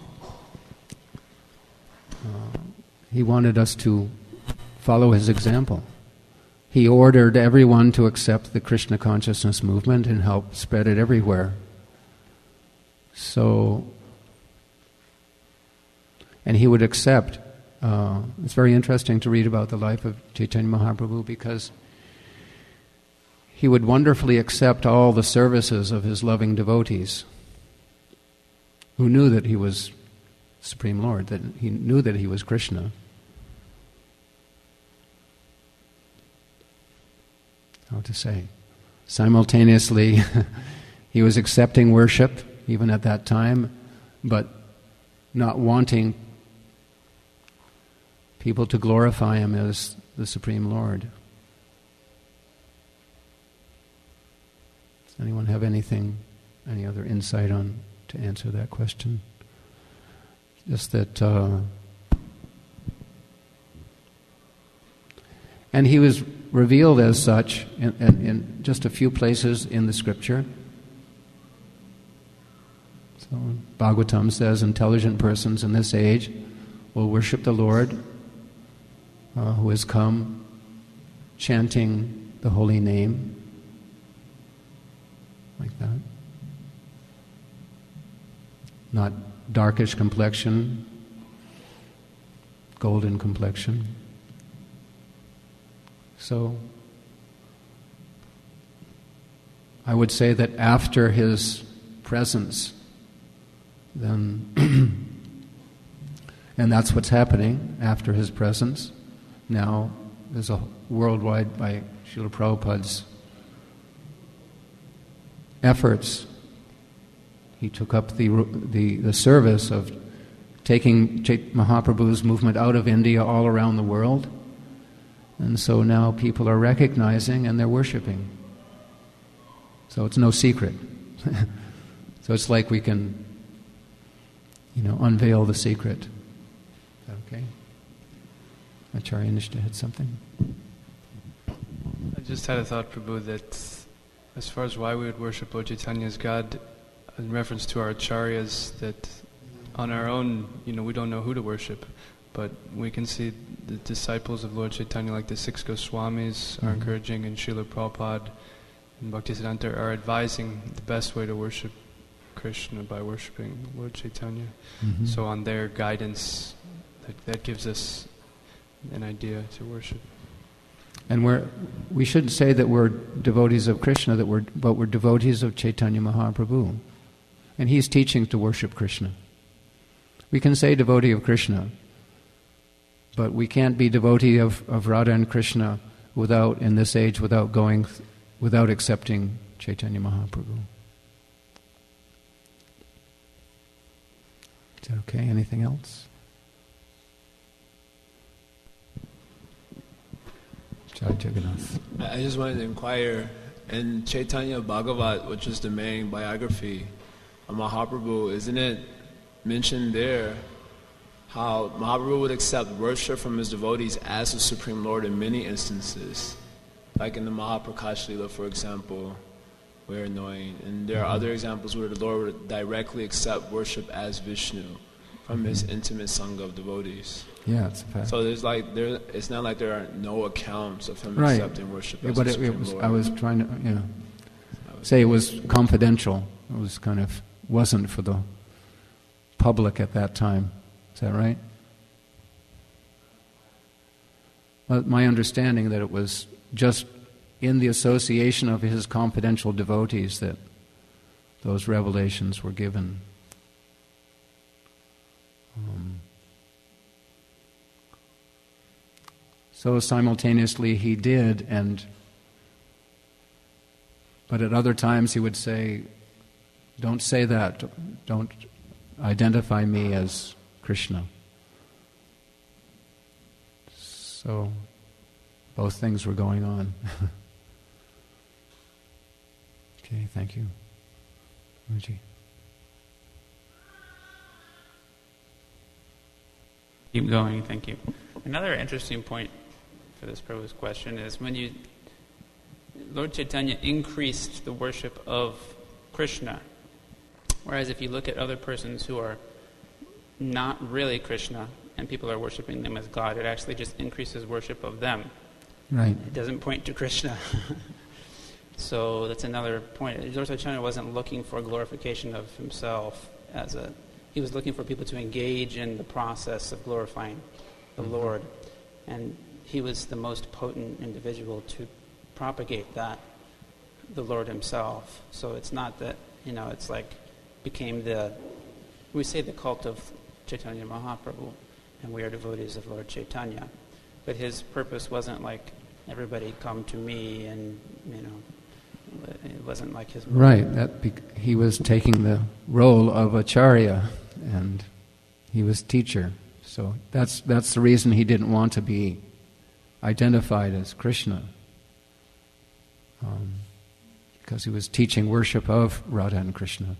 he wanted us to follow his example. He ordered everyone to accept the Krishna consciousness movement and help spread it everywhere. So, and he would accept. Uh, it's very interesting to read about the life of Chaitanya Mahaprabhu because he would wonderfully accept all the services of his loving devotees who knew that he was Supreme Lord, that he knew that he was Krishna. How to say? Simultaneously, he was accepting worship, even at that time, but not wanting people to glorify him as the Supreme Lord. Does anyone have anything, any other insight on to answer that question? Just that, uh, and he was revealed as such in, in, in just a few places in the scripture. So Bhagavatam says, intelligent persons in this age will worship the Lord uh, who has come chanting the holy name. Like that. Not darkish complexion, golden complexion. So, I would say that after his presence, then, and that's what's happening after his presence. Now, there's a worldwide, by Srila Prabhupada's efforts, he took up the, the, the service of taking Mahaprabhu's movement out of India all around the world. And so now people are recognizing and they're worshiping. So it's no secret. So it's like we can, you know, unveil the secret. Is that okay? Acharya Nishta had something? I just had a thought, Prabhu, that as far as why we would worship Lord Chaitanya as God, in reference to our acharyas, that on our own, you know, we don't know who to worship, but we can see the disciples of Lord Chaitanya, like the six Goswamis, mm-hmm. are encouraging, and Srila Prabhupada and Bhaktisiddhanta are advising the best way to worship Krishna by worshiping Lord Chaitanya. Mm-hmm. So on their guidance, that, that gives us an idea to worship. And we're, we shouldn't say that we're devotees of Krishna, that we're, but we're devotees of Chaitanya Mahaprabhu. And he's teaching to worship Krishna. We can say devotee of Krishna, but we can't be devotee of, of Radha and Krishna without, in this age, without going, without accepting Chaitanya Mahaprabhu. Is that okay? Anything else? Jai Jagannath. I just wanted to inquire, in Chaitanya Bhagavat, which is the main biography of Mahaprabhu, isn't it mentioned there how Mahaprabhu would accept worship from his devotees as the Supreme Lord in many instances? Like in the Mahaprakasha Lila, for example, we're annoying. And there are other examples where the Lord would directly accept worship as Vishnu from his intimate sangha of devotees. Yeah, it's a fact. So there's like there. It's not like there are no accounts of him Right. accepting worship Yeah, as but the it, it Supreme was, Lord. I was trying to, you know, say it was confidential. It was kind of, wasn't for the public at that time. Is that right? Well, my understanding that it was just in the association of his confidential devotees that those revelations were given. Um, so simultaneously he did, and but at other times he would say, "Don't say that. Don't identify me as Krishna." So both things were going on. Okay, thank you. Ruji. Keep going, thank you. Another interesting point for this Prabhu's question is when you, Lord Chaitanya increased the worship of Krishna, whereas if you look at other persons who are not really Krishna and people are worshiping them as God, it actually just increases worship of them. Right. It doesn't point to Krishna. So that's another point. Lord Chaitanya wasn't looking for glorification of himself as a, he was looking for people to engage in the process of glorifying the mm-hmm. Lord. And he was the most potent individual to propagate that, the Lord himself. So it's not that, you know, it's like became the, we say the cult of Chaitanya Mahaprabhu, and we are devotees of Lord Chaitanya. But his purpose wasn't like, everybody come to me, and, you know, it wasn't like his... Right, that be- he was taking the role of acharya, and he was teacher. So that's that's the reason he didn't want to be identified as Krishna, um, because he was teaching worship of Radha and Krishna.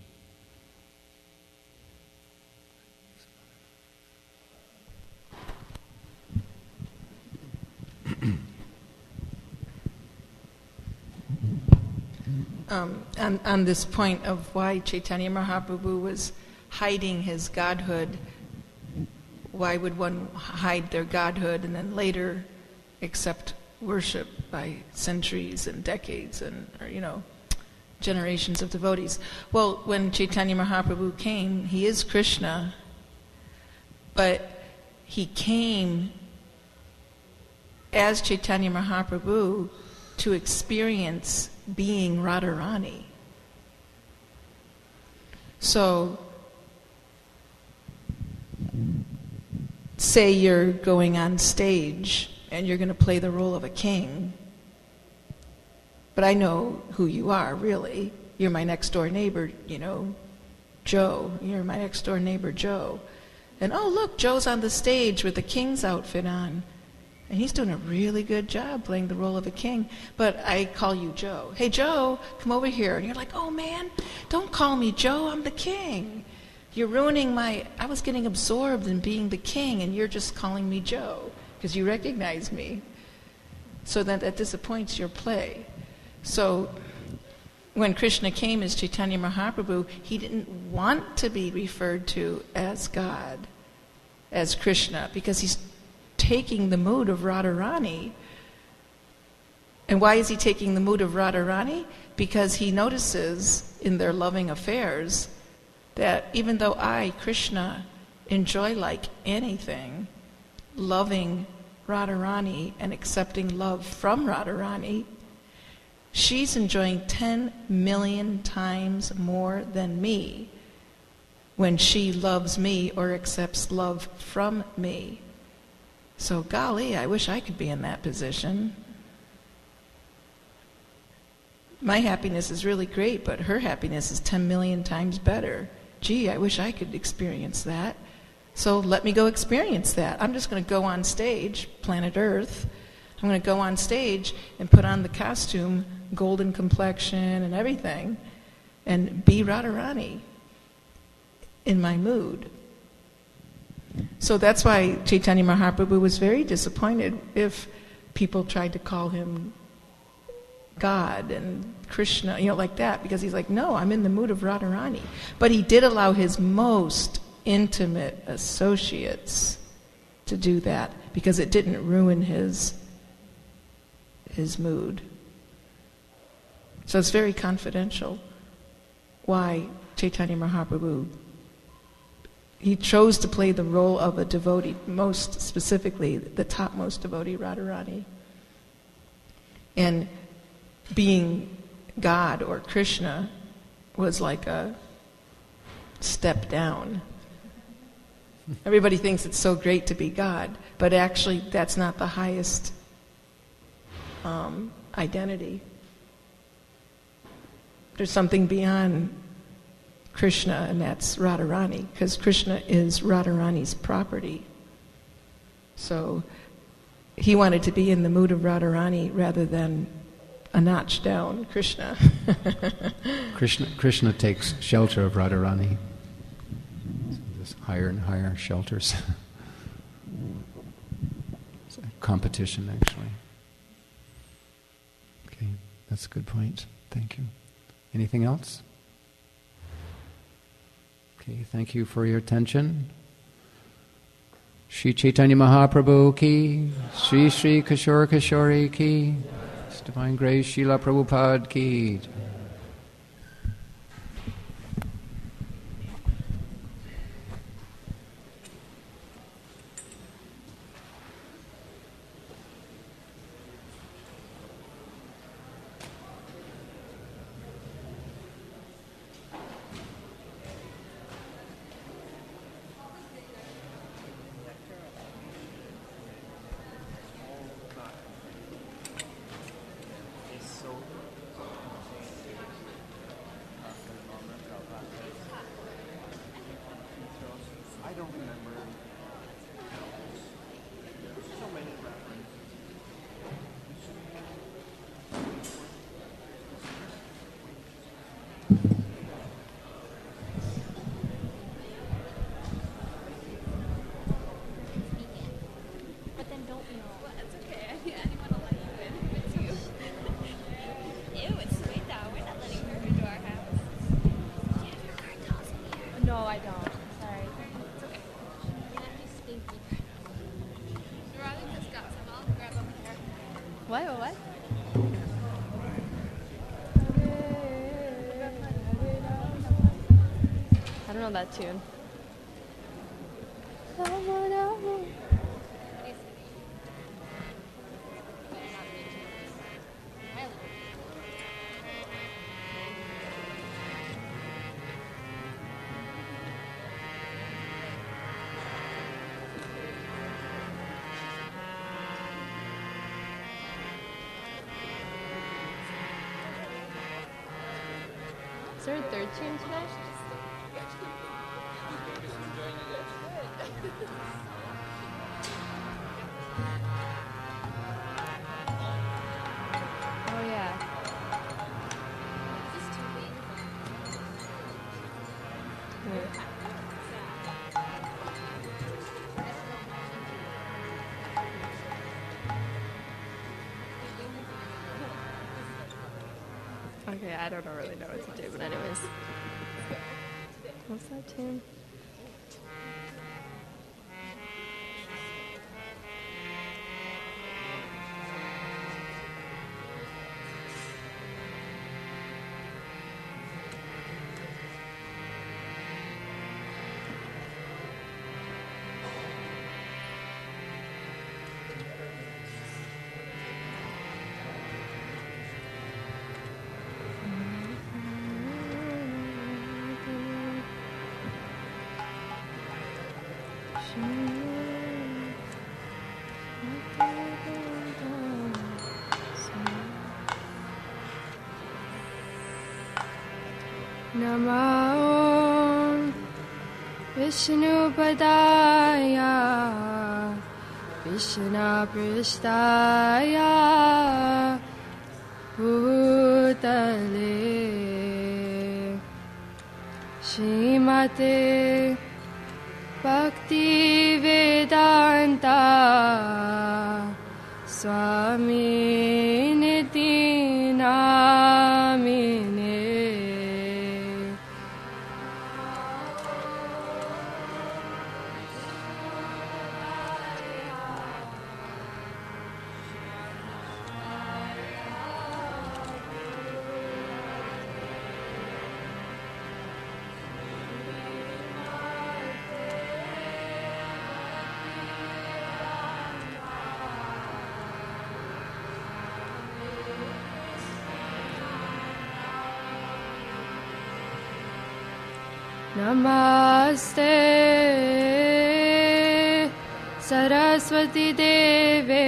Um, on, on this point of why Chaitanya Mahaprabhu was hiding his godhood, why would one hide their godhood and then later accept worship by centuries and decades and, or, you know, generations of devotees? Well, when Chaitanya Mahaprabhu came, he is Krishna, but he came as Chaitanya Mahaprabhu to experience being Radharani. So, say you're going on stage and you're going to play the role of a king, but I know who you are, really. You're my next door neighbor, you know, Joe. You're my next door neighbor, Joe. And oh, look, Joe's on the stage with the king's outfit on. And he's doing a really good job playing the role of a king. But I call you Joe. Hey, Joe, come over here. And you're like, oh, man, don't call me Joe. I'm the king. You're ruining my... I was getting absorbed in being the king, and you're just calling me Joe because you recognize me. So that, that disappoints your play. So when Krishna came as Chaitanya Mahaprabhu, he didn't want to be referred to as God, as Krishna, because he's taking the mood of Radharani. And why is he taking the mood of Radharani? Because he notices in their loving affairs that even though I, Krishna, enjoy like anything, loving Radharani and accepting love from Radharani, she's enjoying ten million times more than me when she loves me or accepts love from me. So, golly, I wish I could be in that position. My happiness is really great, but her happiness is ten million times better. Gee, I wish I could experience that. So let me go experience that. I'm just going to go on stage, planet Earth. I'm going to go on stage and put on the costume, golden complexion and everything, and be Radharani in my mood. So that's why Chaitanya Mahaprabhu was very disappointed if people tried to call him God and Krishna, you know, like that, because he's like, no, I'm in the mood of Radharani. But he did allow his most intimate associates to do that because it didn't ruin his his mood. So it's very confidential why Chaitanya Mahaprabhu, he chose to play the role of a devotee, most specifically the topmost devotee, Radharani. And being God or Krishna was like a step down. Everybody thinks it's so great to be God, but actually that's not the highest um, identity. There's something beyond Krishna, and that's Radharani, because Krishna is Radharani's property. So he wanted to be in the mood of Radharani rather than a notch down Krishna. Krishna, Krishna takes shelter of Radharani. So there's higher and higher shelters. It's a competition, actually. Okay, that's a good point. Thank you. Anything else? Okay, thank you for your attention. Shri Chaitanya Mahaprabhu ki, Shri Shri Kishore Kishori ki, His Divine Grace Srila Prabhupada ki. What? What? I don't know that tune. Is there a third tune today? Oh yeah. Yeah. Okay, I don't really know what to do, but anyways. What's that tune? Namo Vishnupadaya Vishnapristaya Bhutale Shrimate Bhaktivedanta Swami Niti Namah नमस्ते सरस्वती देवे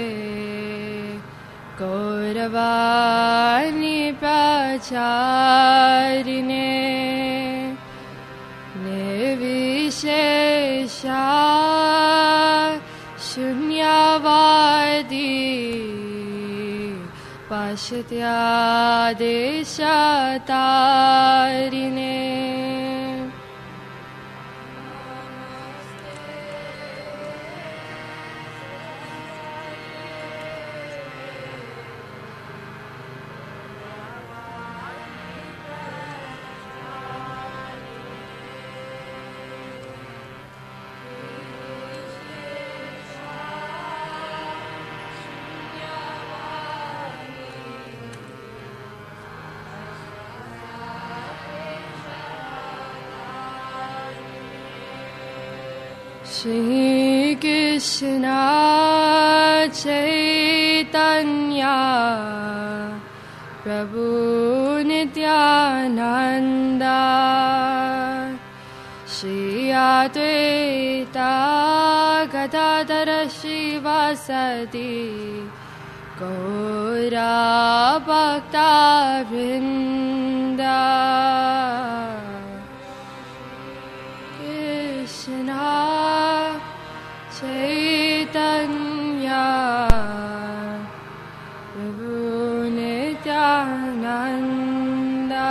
गौरवाणी प्रचारिणे निर्विशेषा शून्यवादी पाश्चात्यादेशतारिणे Shri Krishna Chaitanya Prabhu Nityananda Shri Advaita Gadadhara Shivasati Gaura Bhakta Vrinda Krishna Chaitanya Prabhu Nityananda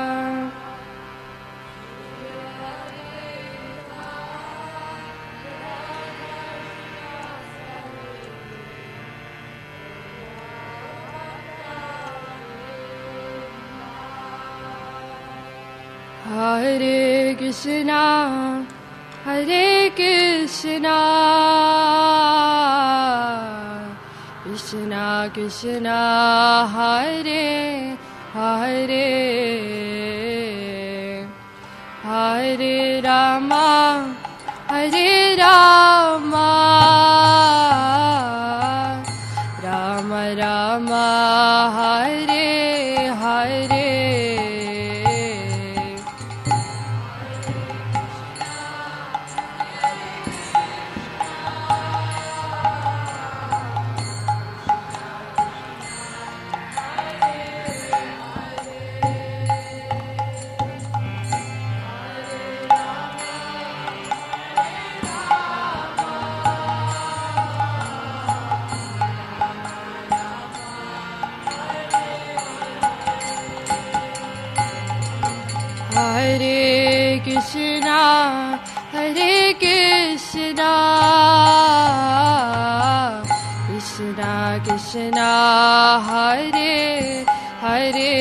Hare Krishna Hare Krishna Krishna Krishna Hare Hare Hare Rama Hare Rama Rama Rama Hare Hare Hare Krishna Hare Krishna Krishna Krishna Hare Hare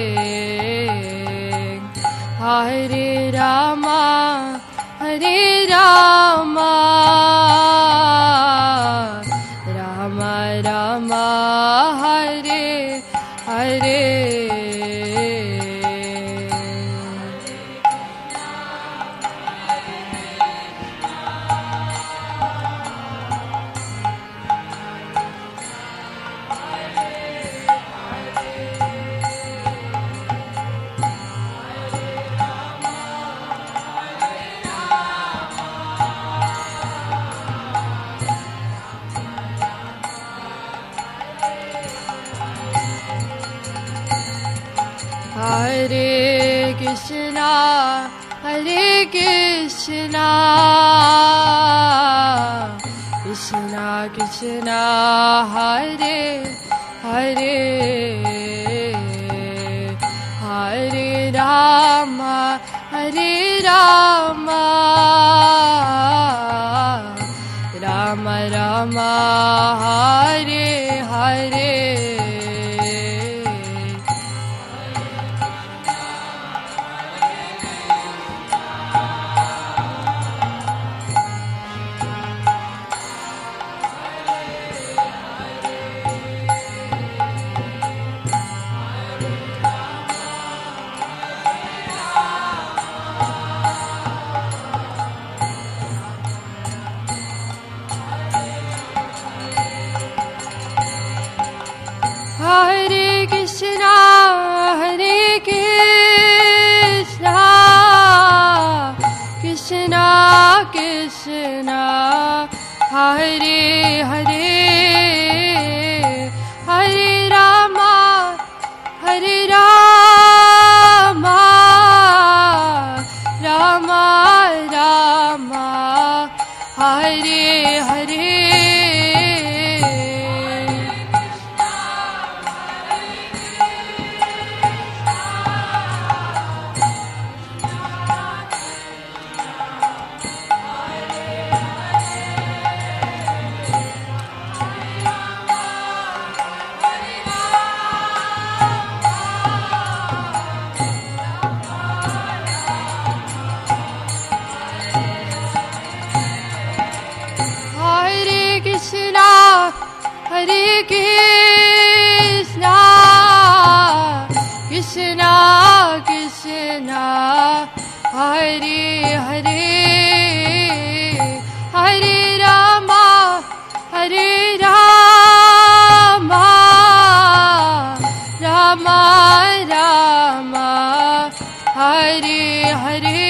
Hare Rama Hare Rama Rama Rama Hare Hare Hare Krishna Hare Krishna Krishna Krishna Hare Hare Hare Rama Hare Rama Rama Rama Hare Hare Krishna, Hare Hare, Hare Rama, Hare Rama, Rama Rama, Hare Hare. Hare Krishna, Krishna Krishna, Hare Hare, Hare Rama, Hare Rama, Rama Rama, Hare Hare.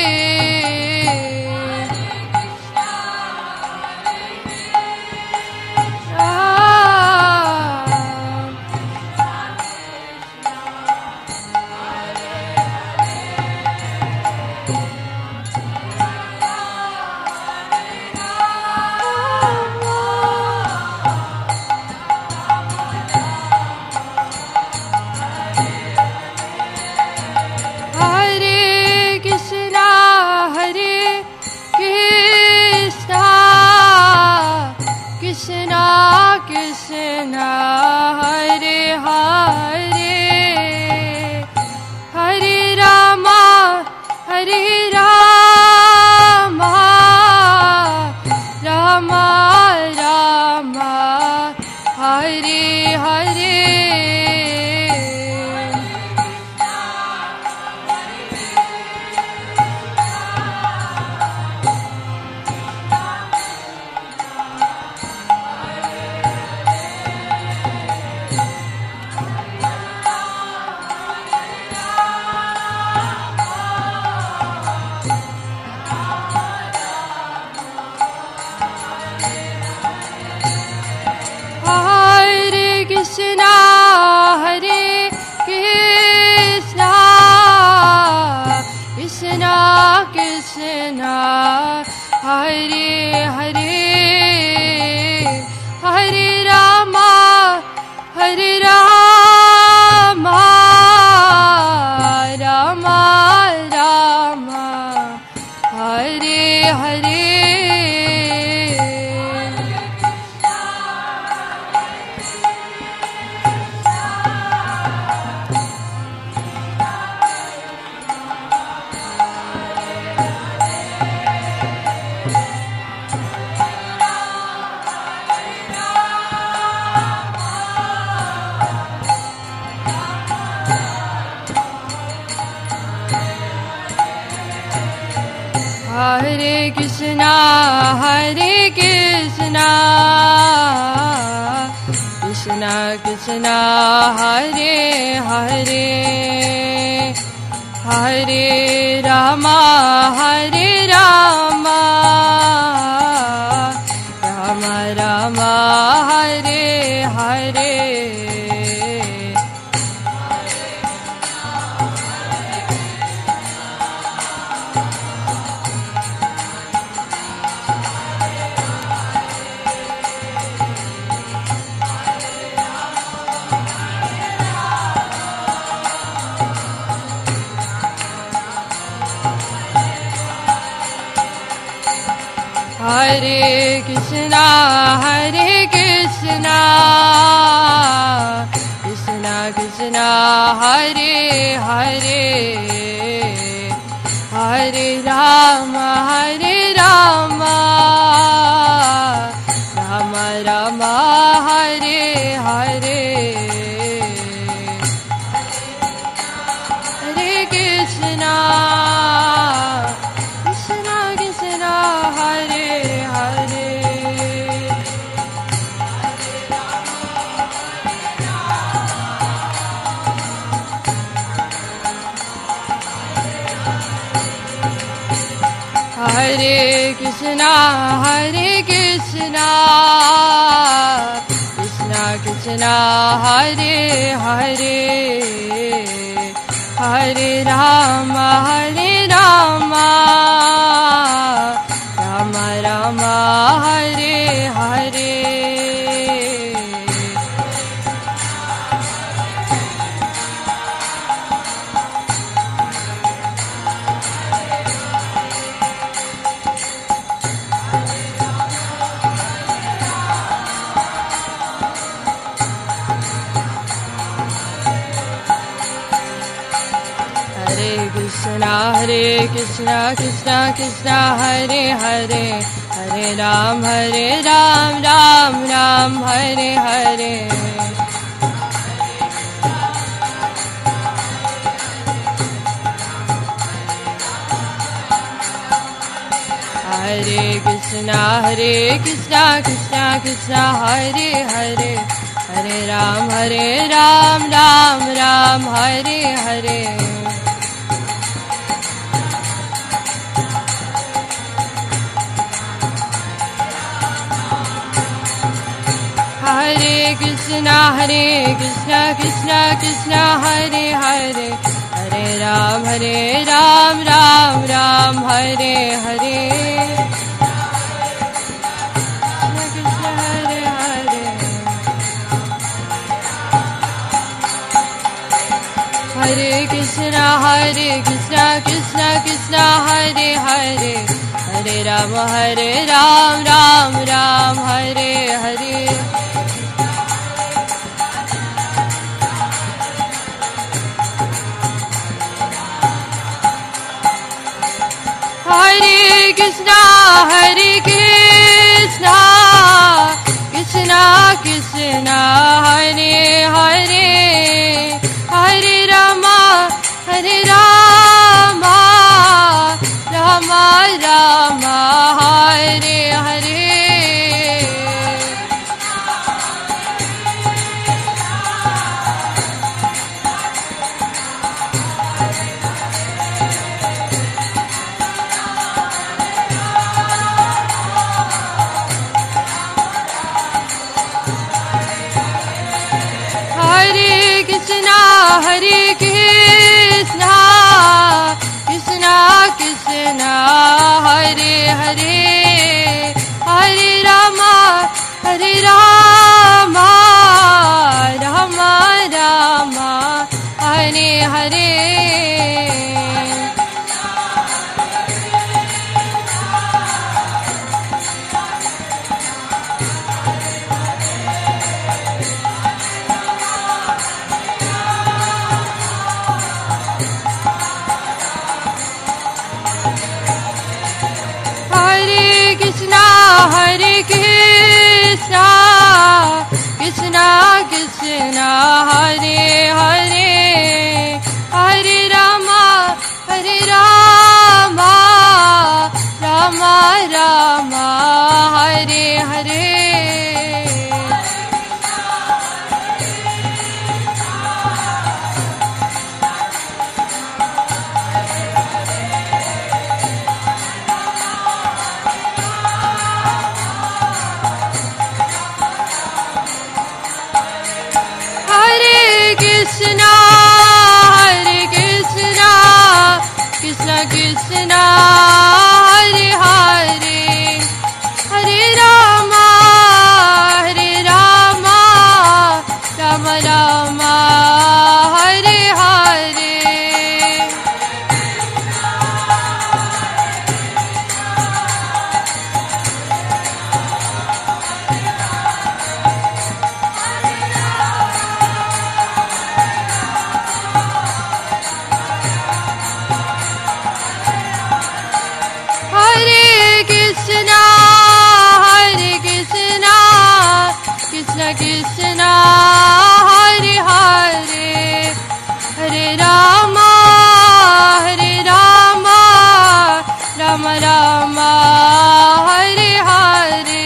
Hare Krishna, Hare Krishna, Krishna Krishna, Hare Hare, Hare Rama, Hare Rama, Rama Rama, Hare Hare. Hare Krishna, Hare Krishna, Krishna Krishna, Hare Hare, Hare Rama, Hare Rama, Rama Rama, Hare Hare. Hare Krishna, Krishna Krishna, Hare Hare. Hare Krishna, Krishna, Hare Krishna, Krishna Krishna, Hare Hare, Hare Rama, Hare Rama, Rama Rama, Hare Hare. Krishna, Hare Krishna, Krishna Krishna, Hare Hare, Hare Ram, Hare Ram, Ram Ram, Hare Hare. Hare Krishna, Hare Krishna, Krishna Krishna, Hare Hare, Hare Ram, Hare Ram, Ram Ram, Hare Hare. Hare Krishna, Hare Krishna, Krishna Krishna, Hare Hare, Hare Ram, Hare Ram, Ram Ram, Hare Hare. Krishna Krishna, Hare Hare. Hare Krishna, Hare Krishna, Krishna Krishna, Hare Hare, Hare Ram, Hare Ram, Ram Ram, Hare Hare. Hare Krishna, Hare Krishna, Krishna Krishna, Hare Hare, Hare Rama, Hare Rama, Rama Rama, Hare Hare. Hare Krishna, Krishna Krishna, Hare Hare, Hare Rama, Hare Rama, Rama Rama, Hare Hare. Hare Krishna, Krishna Krishna, Hare Hare, Hare Rama, Hare Rama, Rama Rama, Hare Hare. Krishna, Hare Krishna, Krishna Krishna, Hare Hare, Hare Rama, Hare Rama, Rama Rama, Hare Hare. Krishna Krishna, Hare Hare, Hare Rama, Hare Rama, Rama Rama, Hare Hare.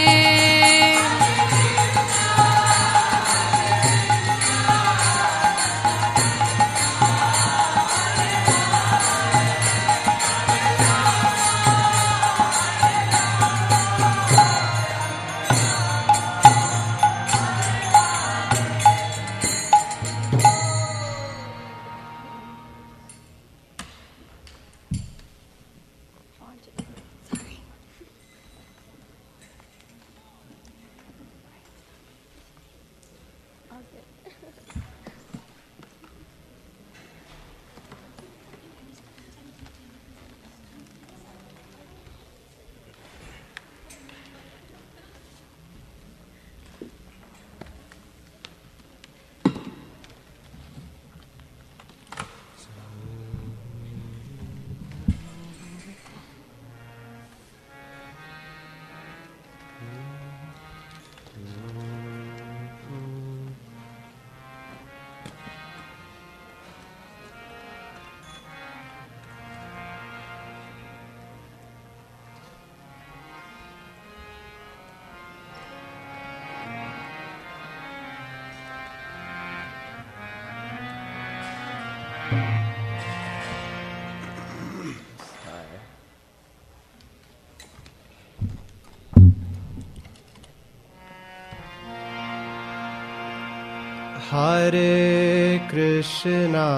Hare Krishna,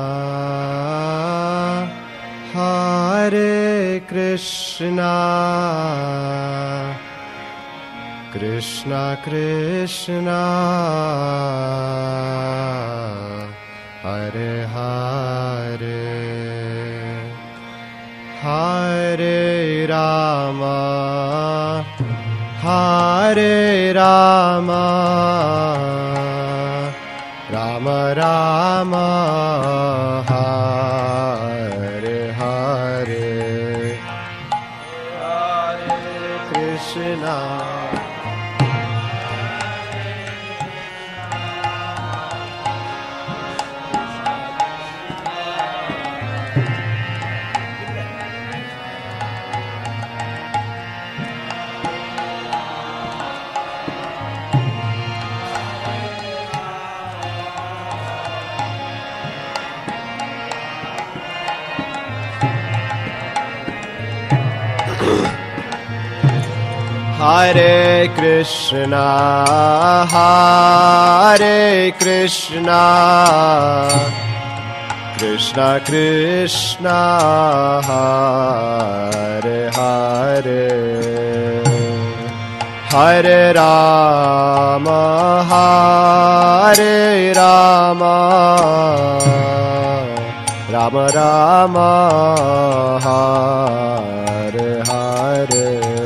Hare Krishna, Krishna Krishna, Hare Hare, Hare Rama, Hare Rama, Rama Rama, Hare Hare, Hare Krishna, Hare Krishna, Hare Krishna, Krishna Krishna, Hare Hare, Hare Rama, Hare Rama, Rama Rama, Hare Hare,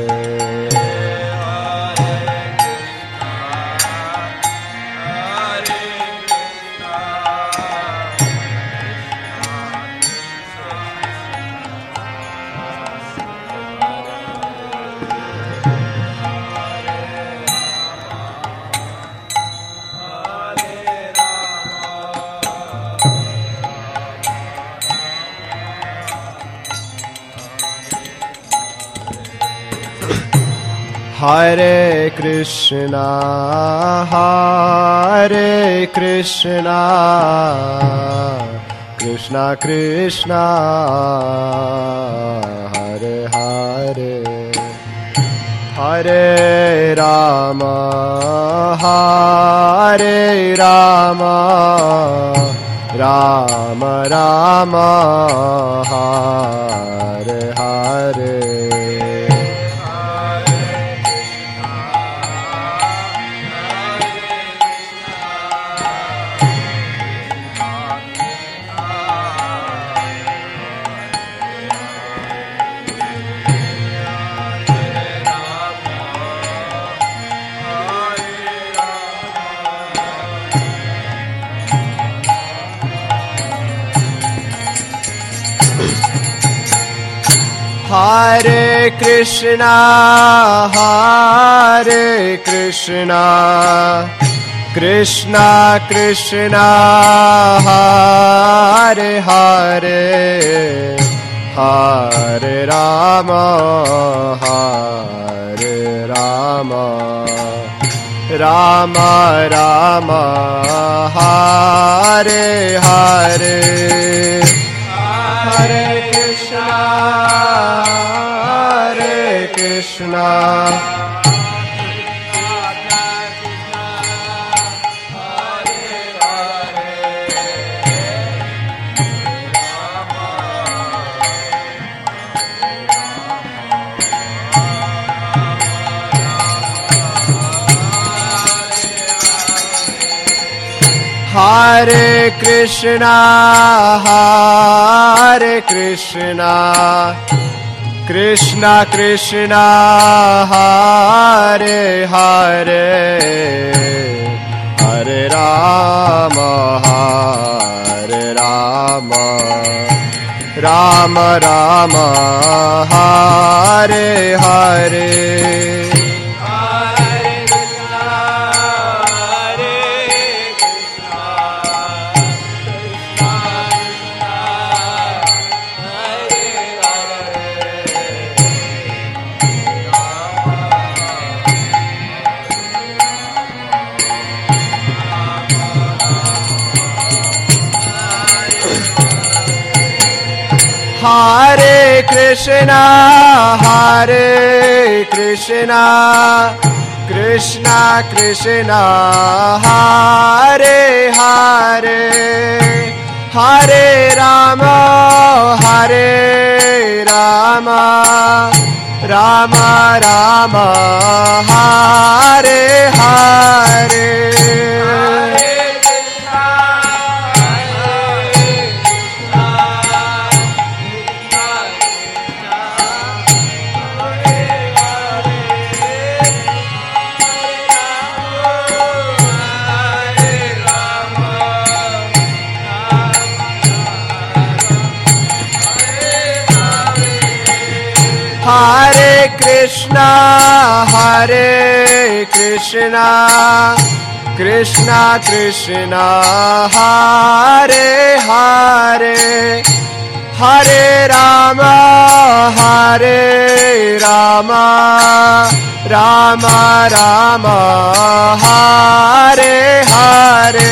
Hare Krishna, Hare Krishna, Krishna Krishna, Hare Hare, Hare Rama, Hare Rama, Rama Rama, Hare Hare, Hare Krishna, Hare Krishna, Krishna Krishna, Hare Hare, Hare Rama, Hare Rama, Rama Rama, Hare Hare, Hare Krishna, Hare Krishna, Hare Krishna, Hare Krishna, Krishna Krishna, Hare Hare, Hare Rama, Hare Rama, Rama Rama, Hare Hare, Hare Krishna, Hare Krishna, Krishna Krishna Hare Hare Hare Rama Hare Rama Rama Rama Hare Hare Hare Krishna, Hare Krishna, Krishna Krishna, Hare Hare, Hare Rama, Hare Rama, Rama Rama, Hare Hare.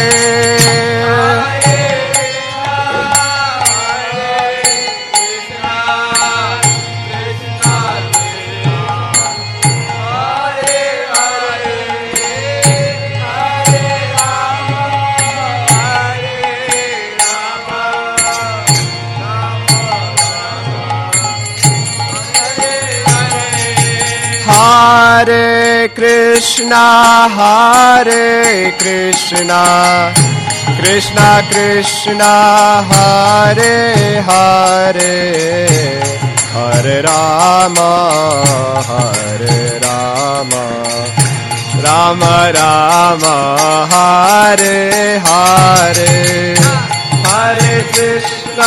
Hare Krishna, Hare Krishna, Krishna Krishna, Hare Hare, Hare Rama, Hare Rama, Rama Rama, Hare Hare, Hare Krishna.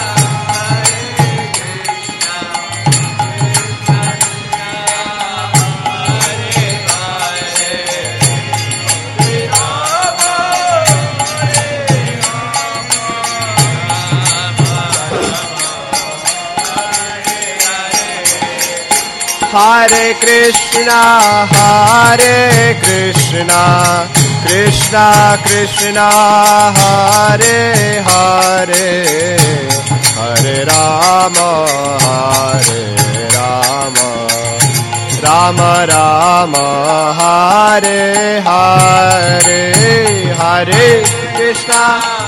Hare Krishna, Hare Krishna, Krishna Krishna, Hare Hare, Hare Rama, Hare Rama, Rama Rama, Hare Hare, Hare Krishna.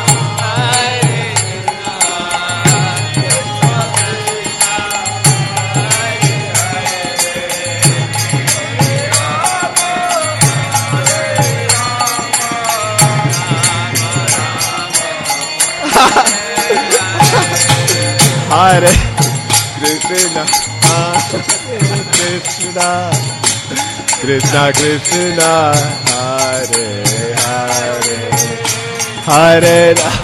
Hare Krishna, Hare Krishna, Krishna Krishna, Hare Hare, Hare Rama.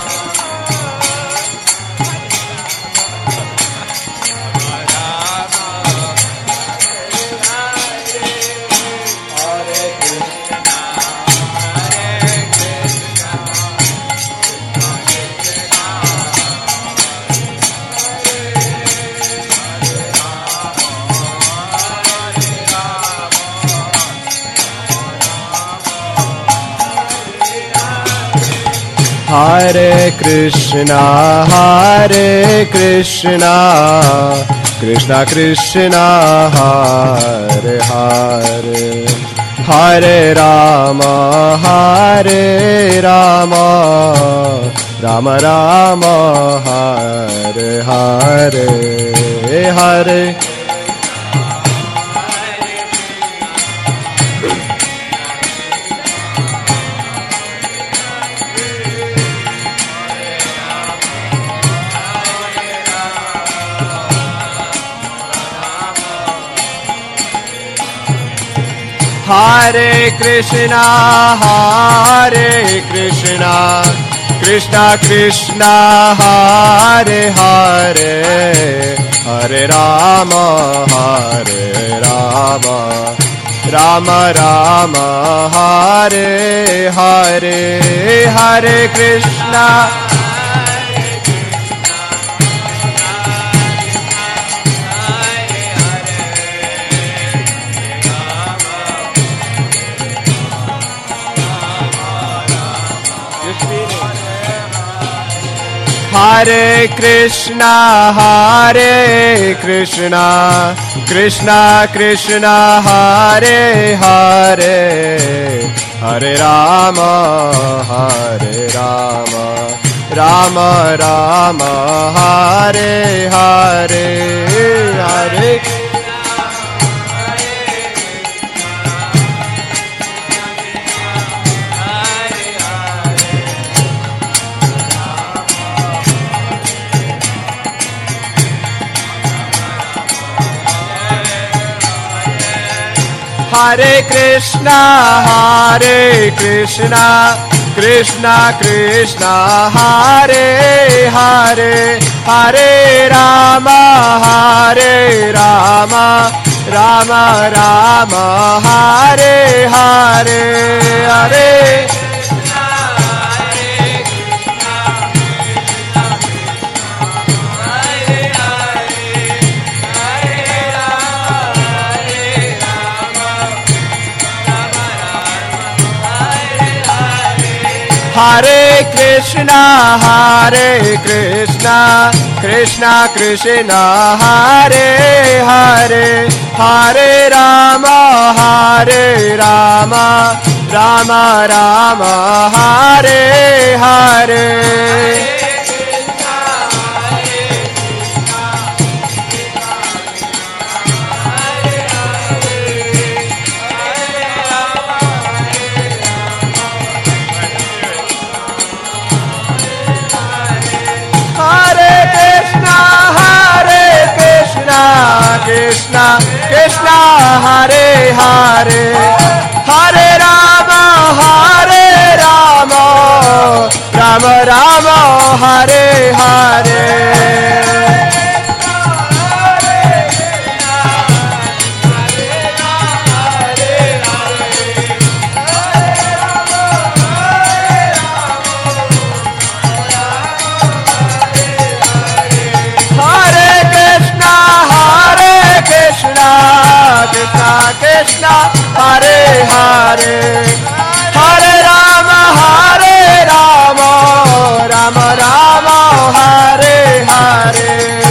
Hare Krishna, Hare Krishna, Krishna Krishna, Hare Hare, Hare Rama, Hare Rama, Rama Rama, Hare Hare, Hare. Hare Krishna, Hare Krishna, Krishna Krishna, Hare Hare, Hare Rama, Hare Rama, Rama Rama, Hare Hare, Hare Krishna. Hare Krishna, Hare Krishna, Krishna Krishna, Hare Hare, Hare Rama, Hare Rama, Rama Rama, Hare Hare, Hare Hare Krishna, Hare Krishna, Krishna Krishna, Hare Hare, Hare Rama, Hare Rama, Rama Rama, Hare Hare, Hare Hare Krishna, Hare Krishna, Krishna Krishna, Hare Hare, Hare Rama, Hare Rama, Rama Rama, Hare Hare. Krishna, Krishna, Hare Hare, Hare Rama, Hare Rama, Rama Rama, Hare Hare. Krishna, Krishna, Hare Hare, Hare Rama, Hare Rama, Rama Rama, Hare Hare.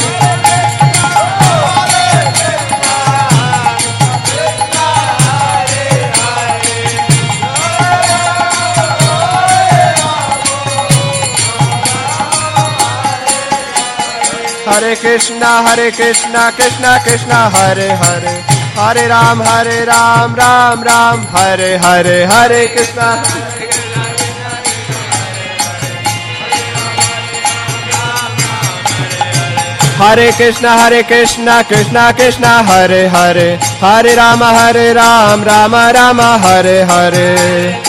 Hare Krishna, Hare Krishna, Krishna Krishna, Hare Hare, Hare Ram, Hare Ram, Ram Ram, Hare Hare, Hare Krishna. Hare Krishna, Hare Krishna, Krishna Krishna, Hare Hare, Hare Rama, Hare Ram, Rama Rama, Hare Hare.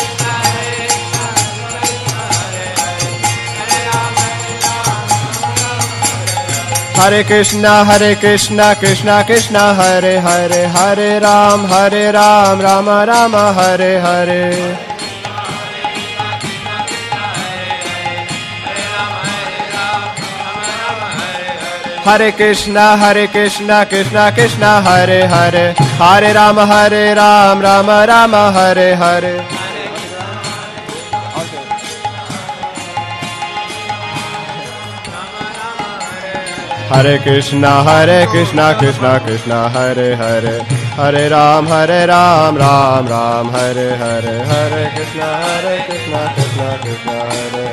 Hare Krishna, Hare Krishna, Krishna Krishna, Hare Hare, Hare Ram, Hare Ram, Rama Rama, Hare Hare. Hare Krishna, Hare Krishna, Krishna Krishna, Hare Hare, Hare Rama, Hare Ram, Rama Rama, Hare Hare. Hare Krishna, Hare Krishna, Krishna Krishna, Hare Hare, Hare Ram, Hare Ram, Ram Ram, Hare Hare, Hare Krishna, Hare Krishna, Krishna Krishna, Hare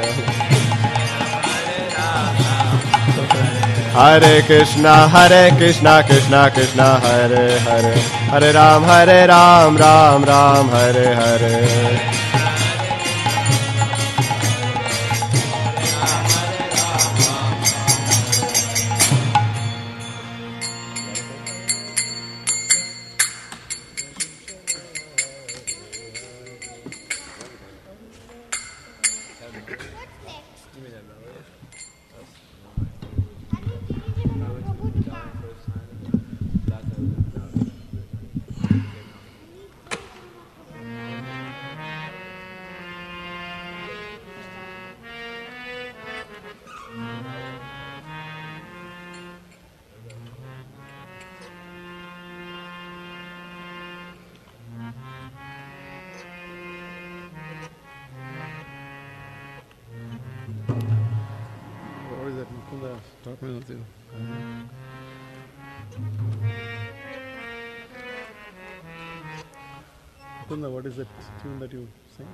Hare Krishna, Hare Krishna, Krishna Krishna, Hare Hare, Hare Ram, Hare Ram, Ram Ram, Hare Hare. Talk me with you. Mukunda, what is that tune that you sing?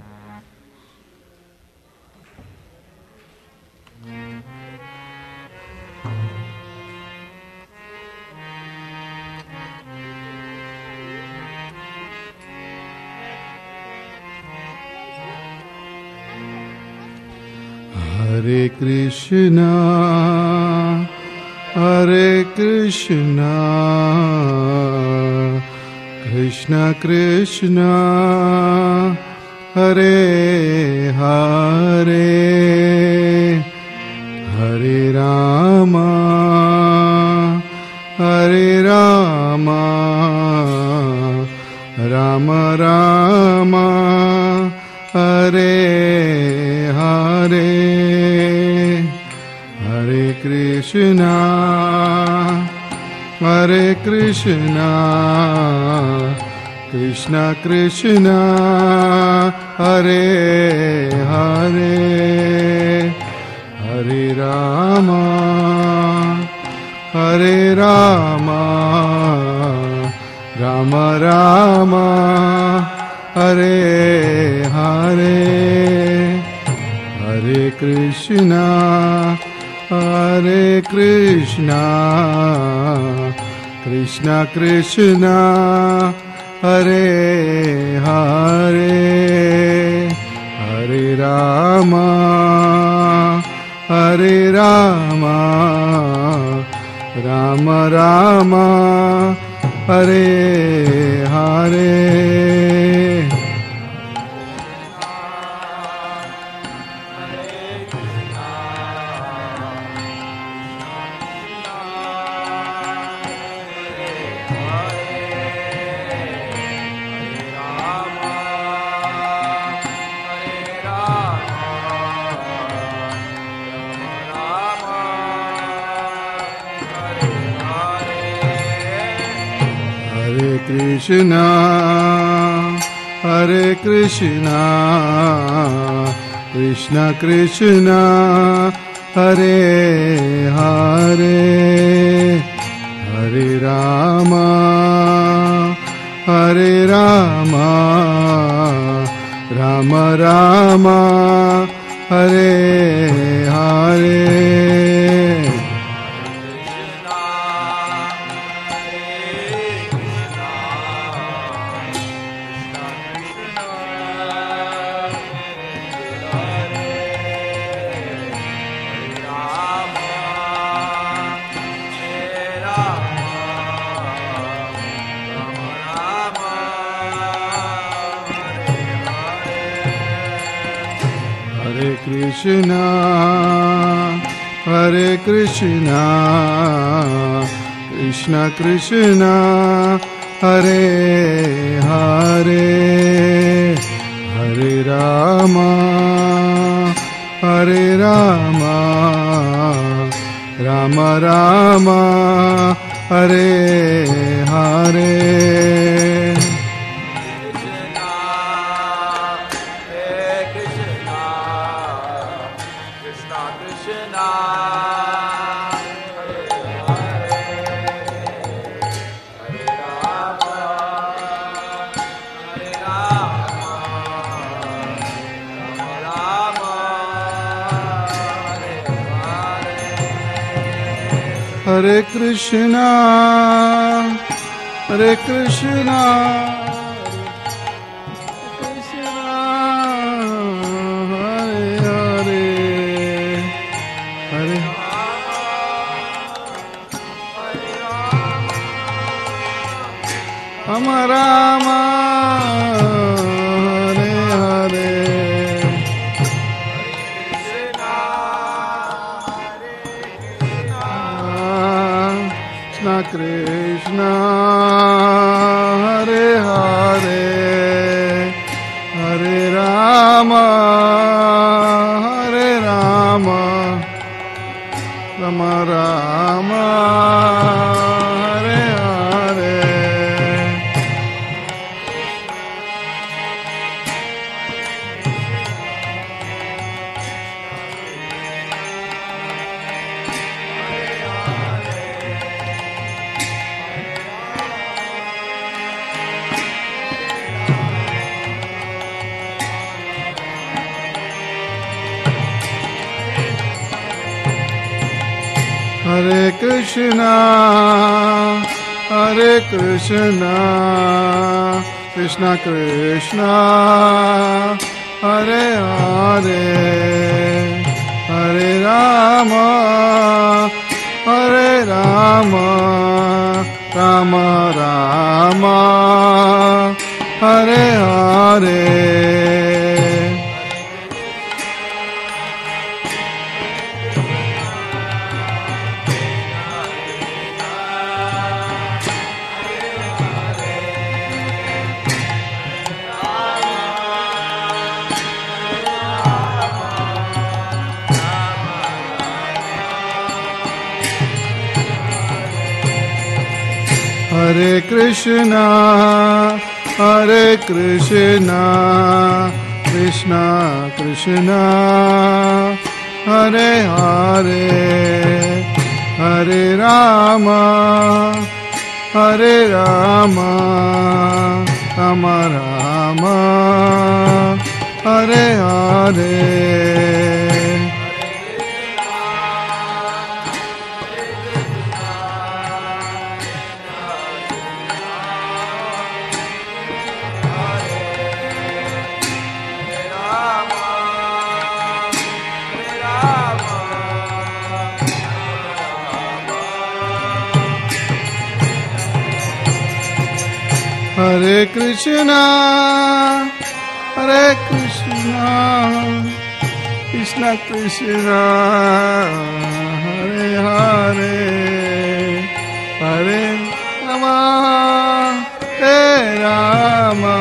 Hare Krishna, Hare Krishna, Krishna Krishna, Hare Hare, Hare Rama, Hare Rama, Rama Rama, Hare Hare, Hare Krishna, Hare Krishna, Krishna Krishna, Hare Hare, Hare Rama, Hare Rama, Rama Rama, Hare Hare, Hare Krishna, Hare Krishna, Krishna Krishna, Hare Hare, Hare Rama, Hare Rama, Rama Rama, Hare Hare. Krishna, Hare Krishna, Krishna Krishna, Hare Hare, Hare Rama, Hare Rama, Rama Rama, Hare Hare. Krishna, Hare Krishna, Krishna Krishna, Hare Hare, Hare Rama, Hare Rama, Rama Rama, Hare Hare. Hare Krishna, Hare Krishna, Krishna, Hare Hare, Hare Rama, Rama, Hare Hare. Krishna, Hare Hare, Hare Rama, Hare Rama, Rama Rama, Hare Hare. Hare Krishna, Hare Krishna, Krishna Krishna, Hare Hare, Hare Rama, Hare Rama, Rama Rama, Hare Hare. Hare Krishna, Hare Krishna, Krishna Krishna, Hare Hare, Hare Rama, Hare Rama, Rama Rama, Hare Hare. Hare Krishna, Hare Krishna, Krishna Krishna, Hare Hare, Hare Rama, Hare Rama,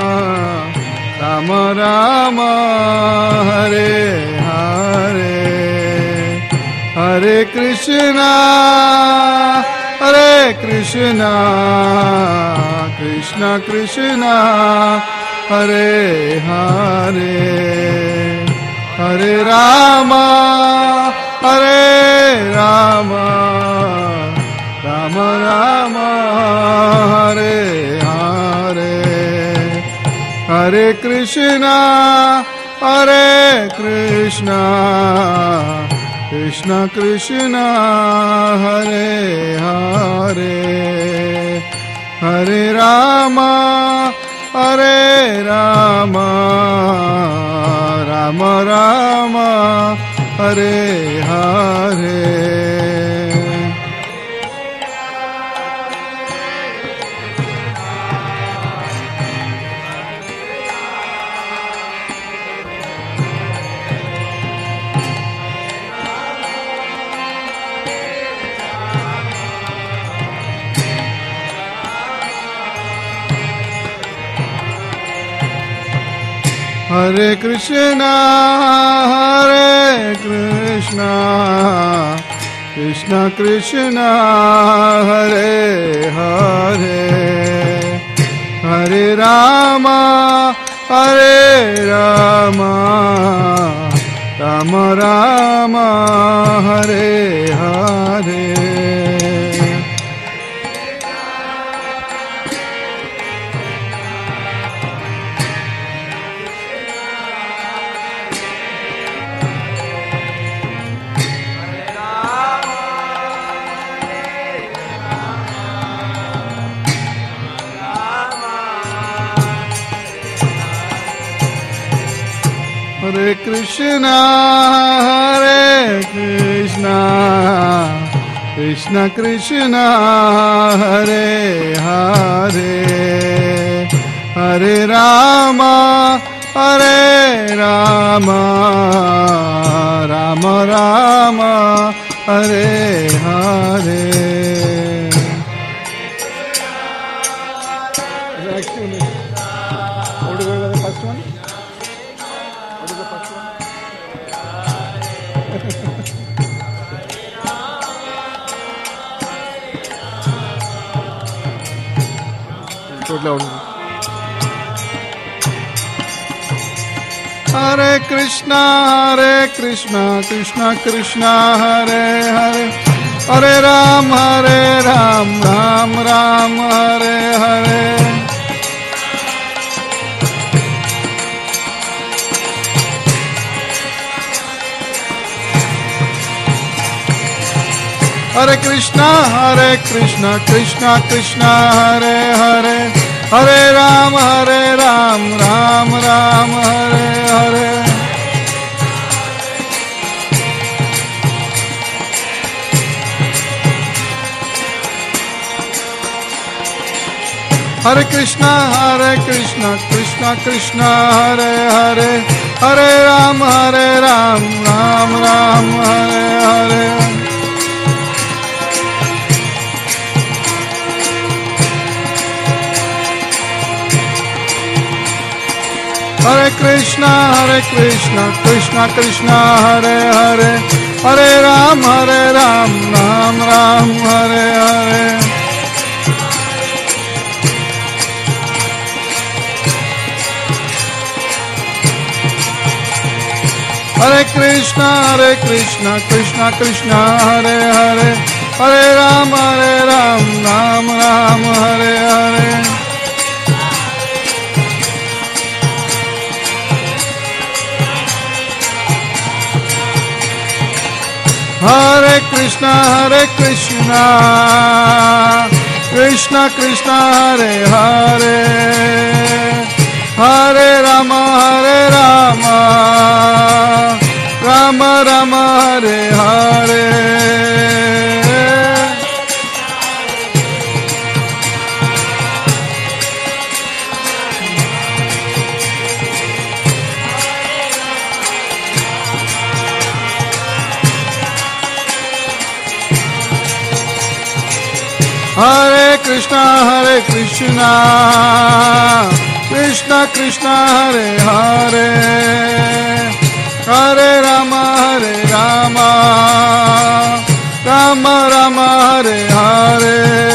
Rama Rama, Hare Hare, Hare Krishna, Hare Krishna, Krishna Krishna, Hare Hare, Hare Rama, Hare Rama, Rama Rama, Hare Hare, Hare Krishna, Hare Krishna, Krishna Krishna, Hare Hare, Hare Rama, Hare Rama, Rama Rama, Hare Hare. Hare Krishna, Hare Krishna, Krishna Krishna, Hare Hare, Hare Rama, Hare Rama, Rama Rama, Hare Hare. Hare Krishna, Hare Krishna, Krishna Krishna, Hare Hare, Hare Rama, Hare Rama, Rama Rama, Hare Hare. Hare Krishna, Hare Krishna, Krishna Krishna, Hare Hare, Hare Ram, Hare Ram, Ram Ram, Hare Hare. Hare Krishna, Hare Krishna, Krishna Krishna, Hare Hare, Hare Ram, Hare Ram, Ram Ram, Hare Hare. Hare Krishna, Hare Krishna, Krishna Krishna, Hare Hare, Hare Ram, Hare Ram, Ram Ram, Hare Hare. Hare Krishna, Hare Krishna, Krishna Krishna, Hare Hare, Hare Ram, Hare Ram, Ram Ram, Hare Hare. Hare Krishna, Hare Krishna, Krishna Krishna, Hare Hare, Hare Ram, Hare Ram, Ram Ram, Hare Hare. Hare Krishna, Hare Krishna, Krishna Krishna, Hare Hare, Hare Rama, Hare Rama, Rama Rama, Hare Hare. Hare Krishna, Hare Krishna, Krishna Krishna, Hare Hare, Hare Rama, Hare Rama, Rama Rama, Hare Hare.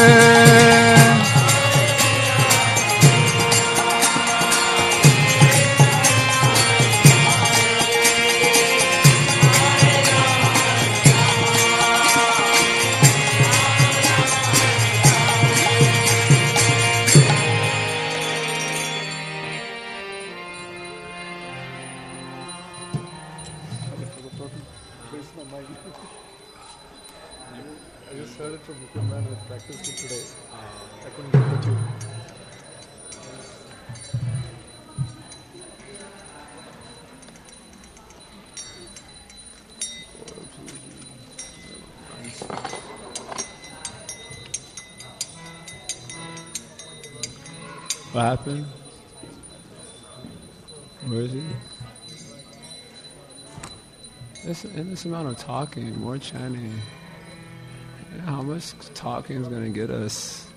What happened? Where is he? This, in this amount of talking, more chanting, how much talking is going to get us?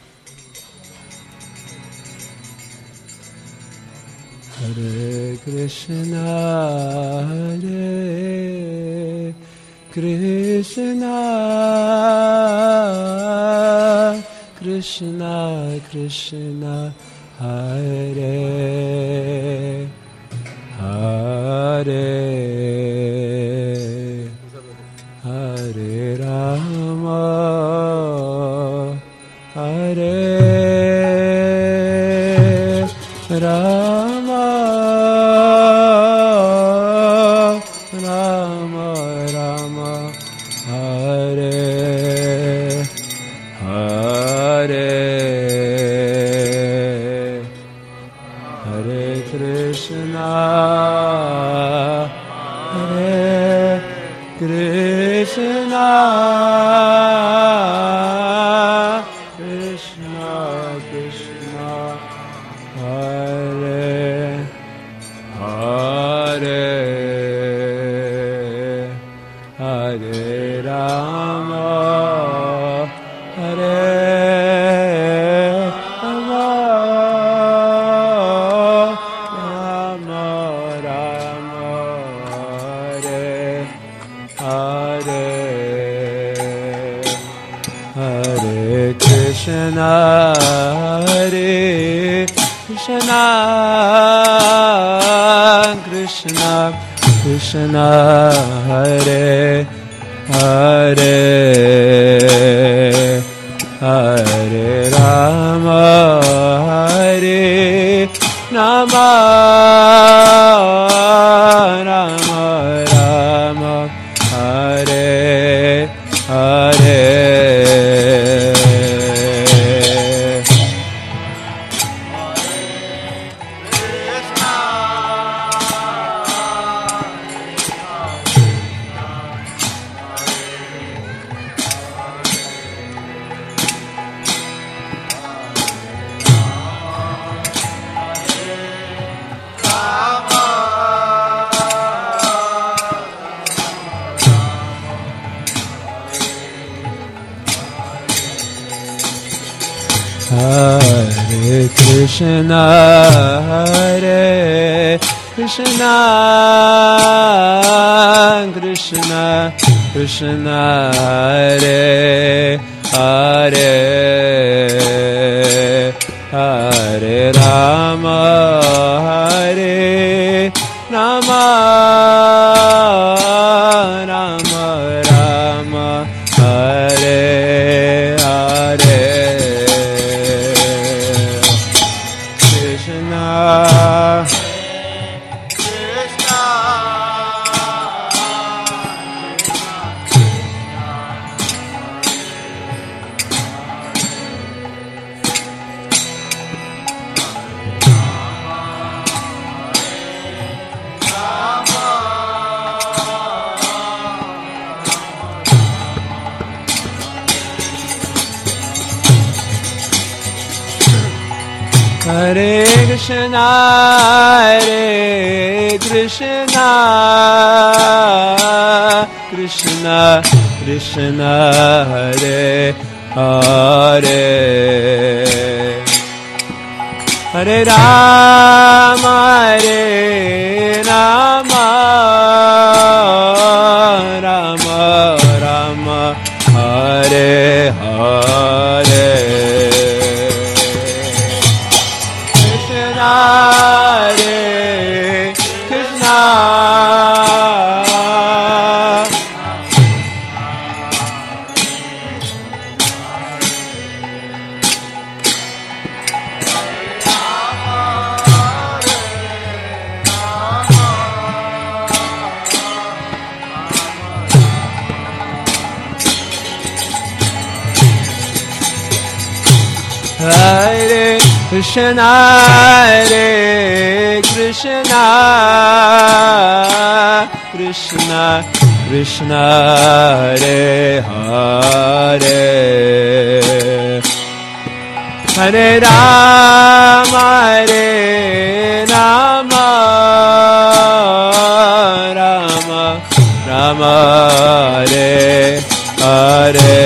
Hare Krishna, Hare Krishna, Krishna Krishna, Hare Hare, Hare Rama, Hare Rama, Rama Rama, Hare Hare, Hare Krishna, Hare Krishna, Krishna Krishna, Hare Hare, Hare Rama, Hare Rama, Rama Rama, Hare Hare, Hare Krishna, Hare Krishna, Krishna Krishna, Hare Hare, Hare Rama, Hare Rama, Rama Rama, Hare Hare. Krishna, Hare Krishna, Krishna Krishna, Hare Hare, Hare Rama, Hare Rama, Rama Rama, Hare Hare, Krishna Hare Krishna, Hare Krishna, Krishna Krishna, Hare Hare, Hare Rama, Hare Rama, Rama Rama, Hare Hare, Hare Krishna, Hare Krishna, Hare Krishna, Krishna Krishna, Hare Hare, Hare Rama, Hare Rama, Rama Rama, Hare Hare,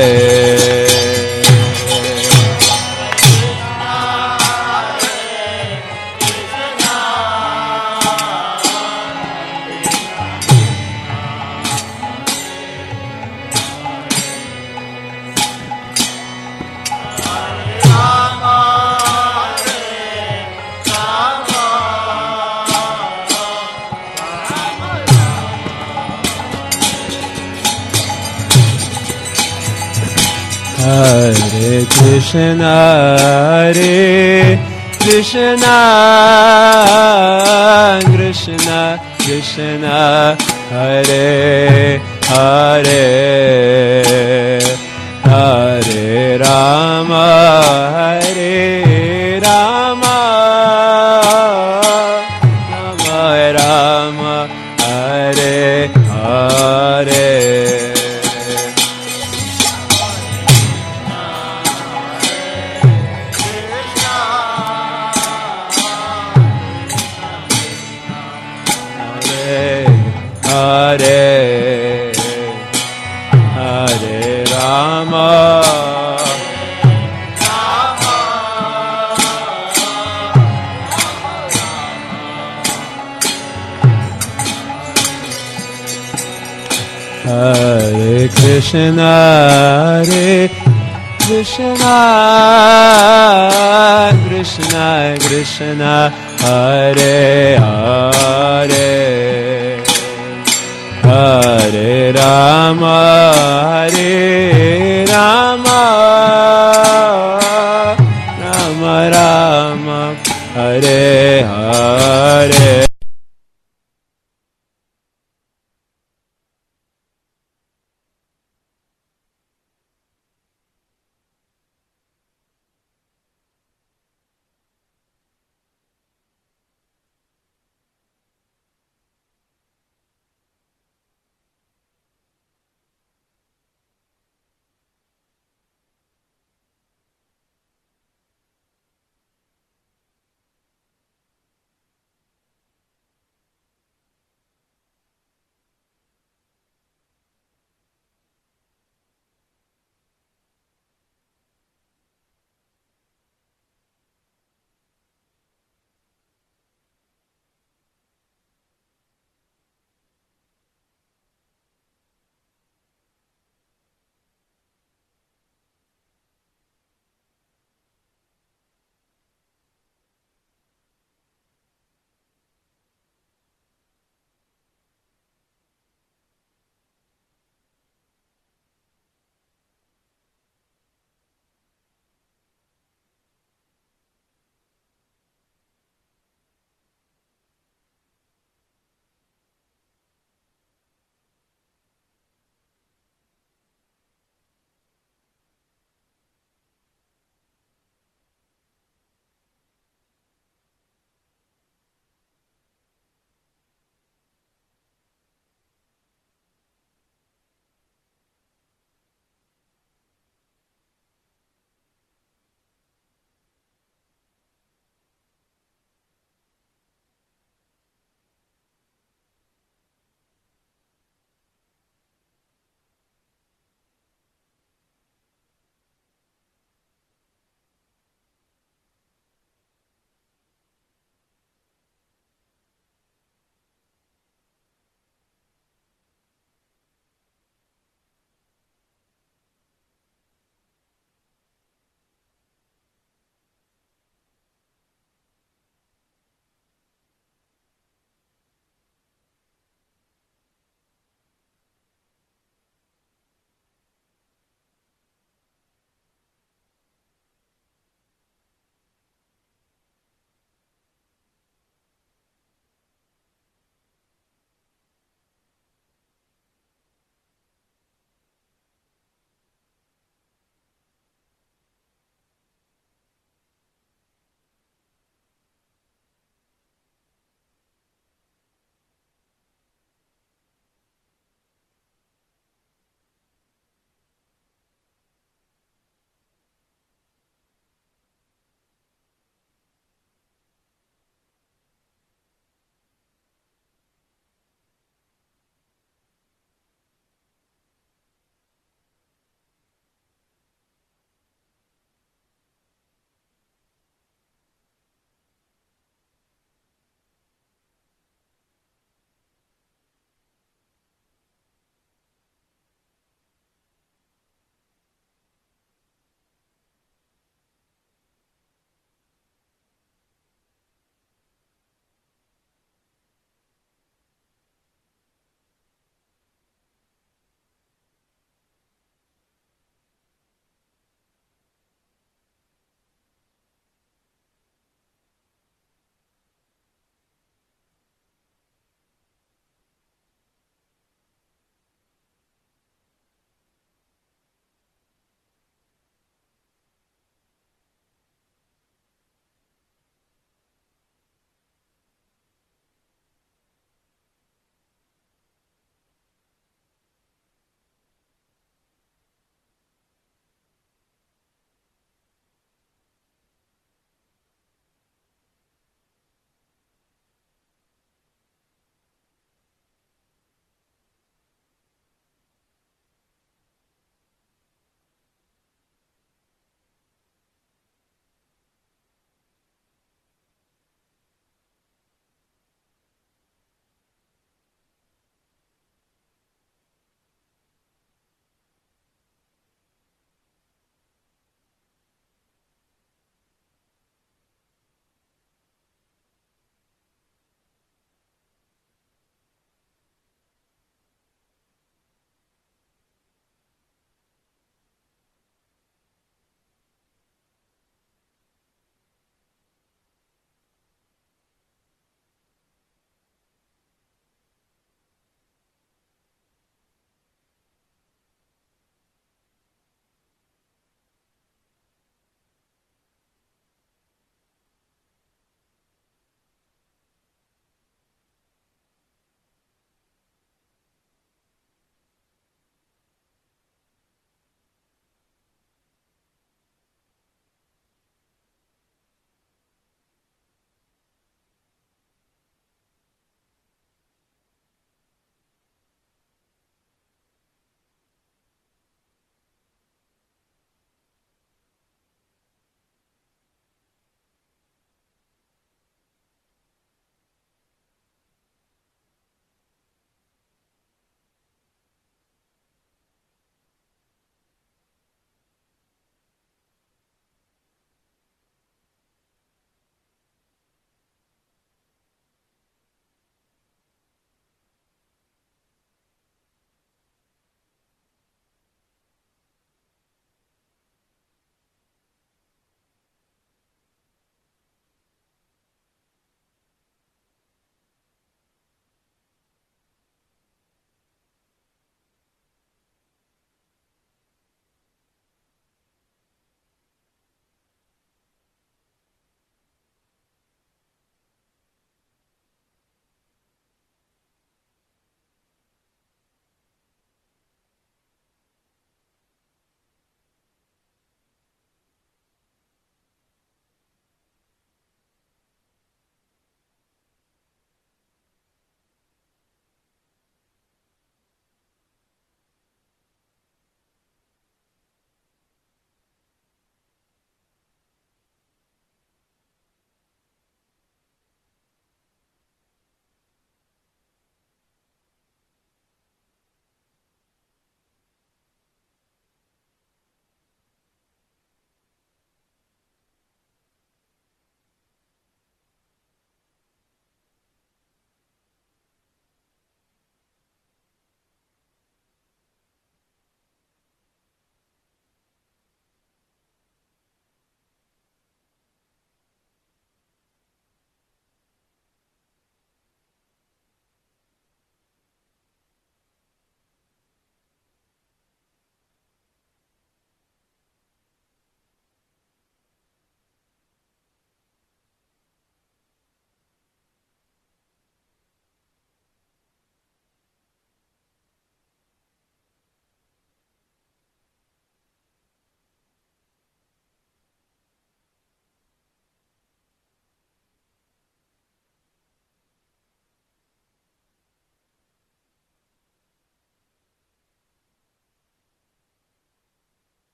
Hare Krishna, Hare Krishna, Krishna Krishna, Hare Hare, Hare Rama, Hare Rama, Rama Rama, Hare Hare, Hare Hare Rama, Hare Krishna, Hare Krishna, Krishna Krishna, Hare Hare, Hare Rama, Hare Rama, Rama Rama, Hare Hare.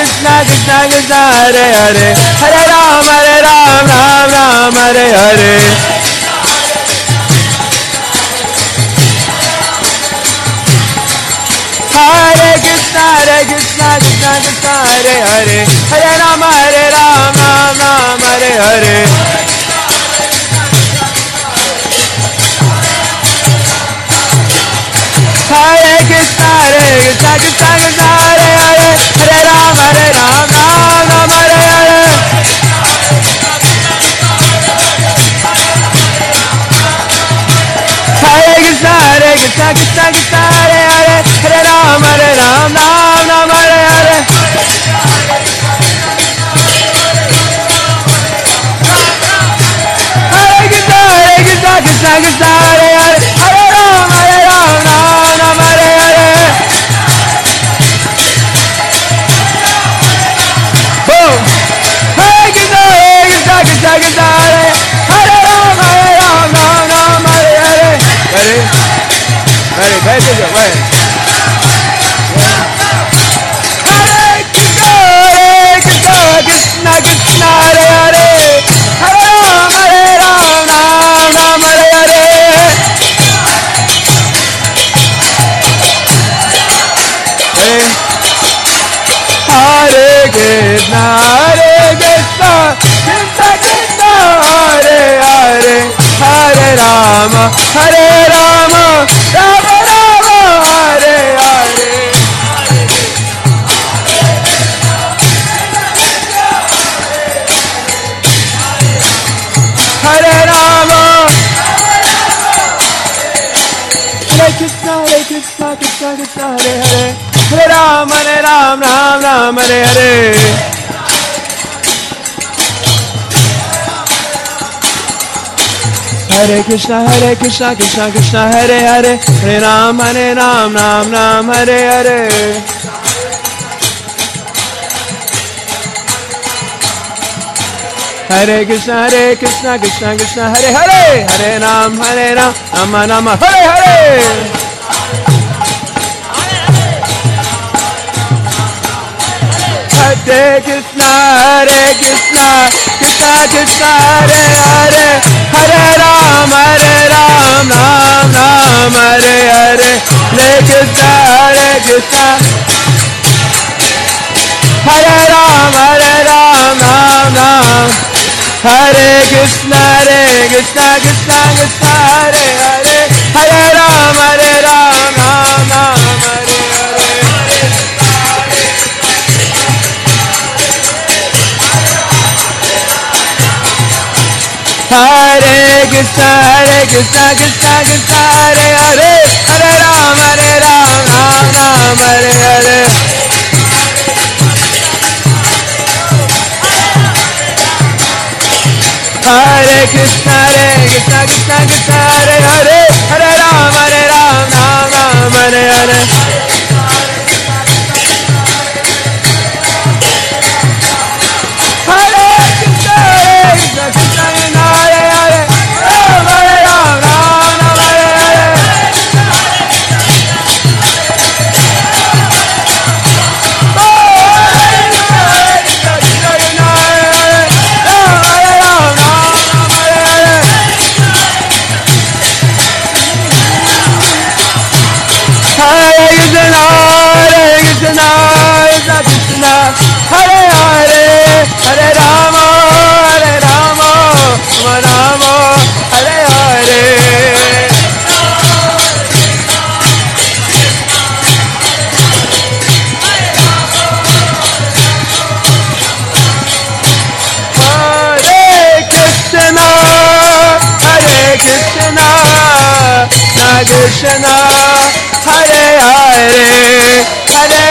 Krishna Krishna Krishna Hare Hare Hare Ram Hare Ram Ram Ram Hare Hare Hare Krishna Hare Krishna Krishna Krishna Hare Hare Hare Ram Hare Ram Ram Ram Hare Hare Hare Krishna Hare Krishna Krishna Krishna Hare Hare Hare Ram Hare Ram Ram Ram Hare Hare Hare Krishna Hare Krishna Krishna Krishna Hare Hare Hare Ram Hare Ram Ram Ram Hare Hare Hare Krishna Hare Krishna Krishna Krishna Hare Hare Hare Ram Hare Ram Ram Ram Hare Hare Boom! Hare Krishna Hare Krishna Krishna Krishna Hare Hare Ram Hare Ram Ram Ram Hare Hare Ready? Ready, pay attention, wait. Hare Krishna Hare Krishna Krishna Krishna Hare Hare Hare Ram Hare Ram Ram Ram Hare Hare Ready? Hare Krishna Hare Krishna Krishna Krishna Hare Hare Hare Rama Hare Rama Rama Rama Hare Hare Hare Rama Hare Krishna Hare Krishna Krishna Krishna Hare Hare Hare Ram Hare Ram Ram Ram Hare Hare Hare Krishna Hare Krishna Krishna Krishna Hare Hare Hare Ram Hare Ram Ram Ram Hare Hare Hare Krishna Hare Krishna Krishna Krishna Hare Hare Hare Ram Hare Ram Rama Rama Hare Hare Hare Krishna Hare Krishna Krishna Krishna Hare Hare Hare Ram Hare Ram Ram Ram Hare Hare Hare Krishna Hare Krishna Hare Ram Hare Ram Ram Ram Hare Krishna Hare Krishna Krishna Krishna Hare Hare Hare Ram Hare Ram Ram Ram Hare Hare Hare Krishna Hare Krishna Krishna Krishna Hare Hare Hare Ram Hare Ram Ram Ram Hare Hare Hare Krishna Hare Krishna Krishna Krishna Hare Hare Hare Ram Hare Ram Ram Ram Hare Hare Hare Krishna Hare Krishna Krishna Krishna Hare Hare Ram Hare Ram Ram Ram Hare Hare Krishna Hare Hare Hare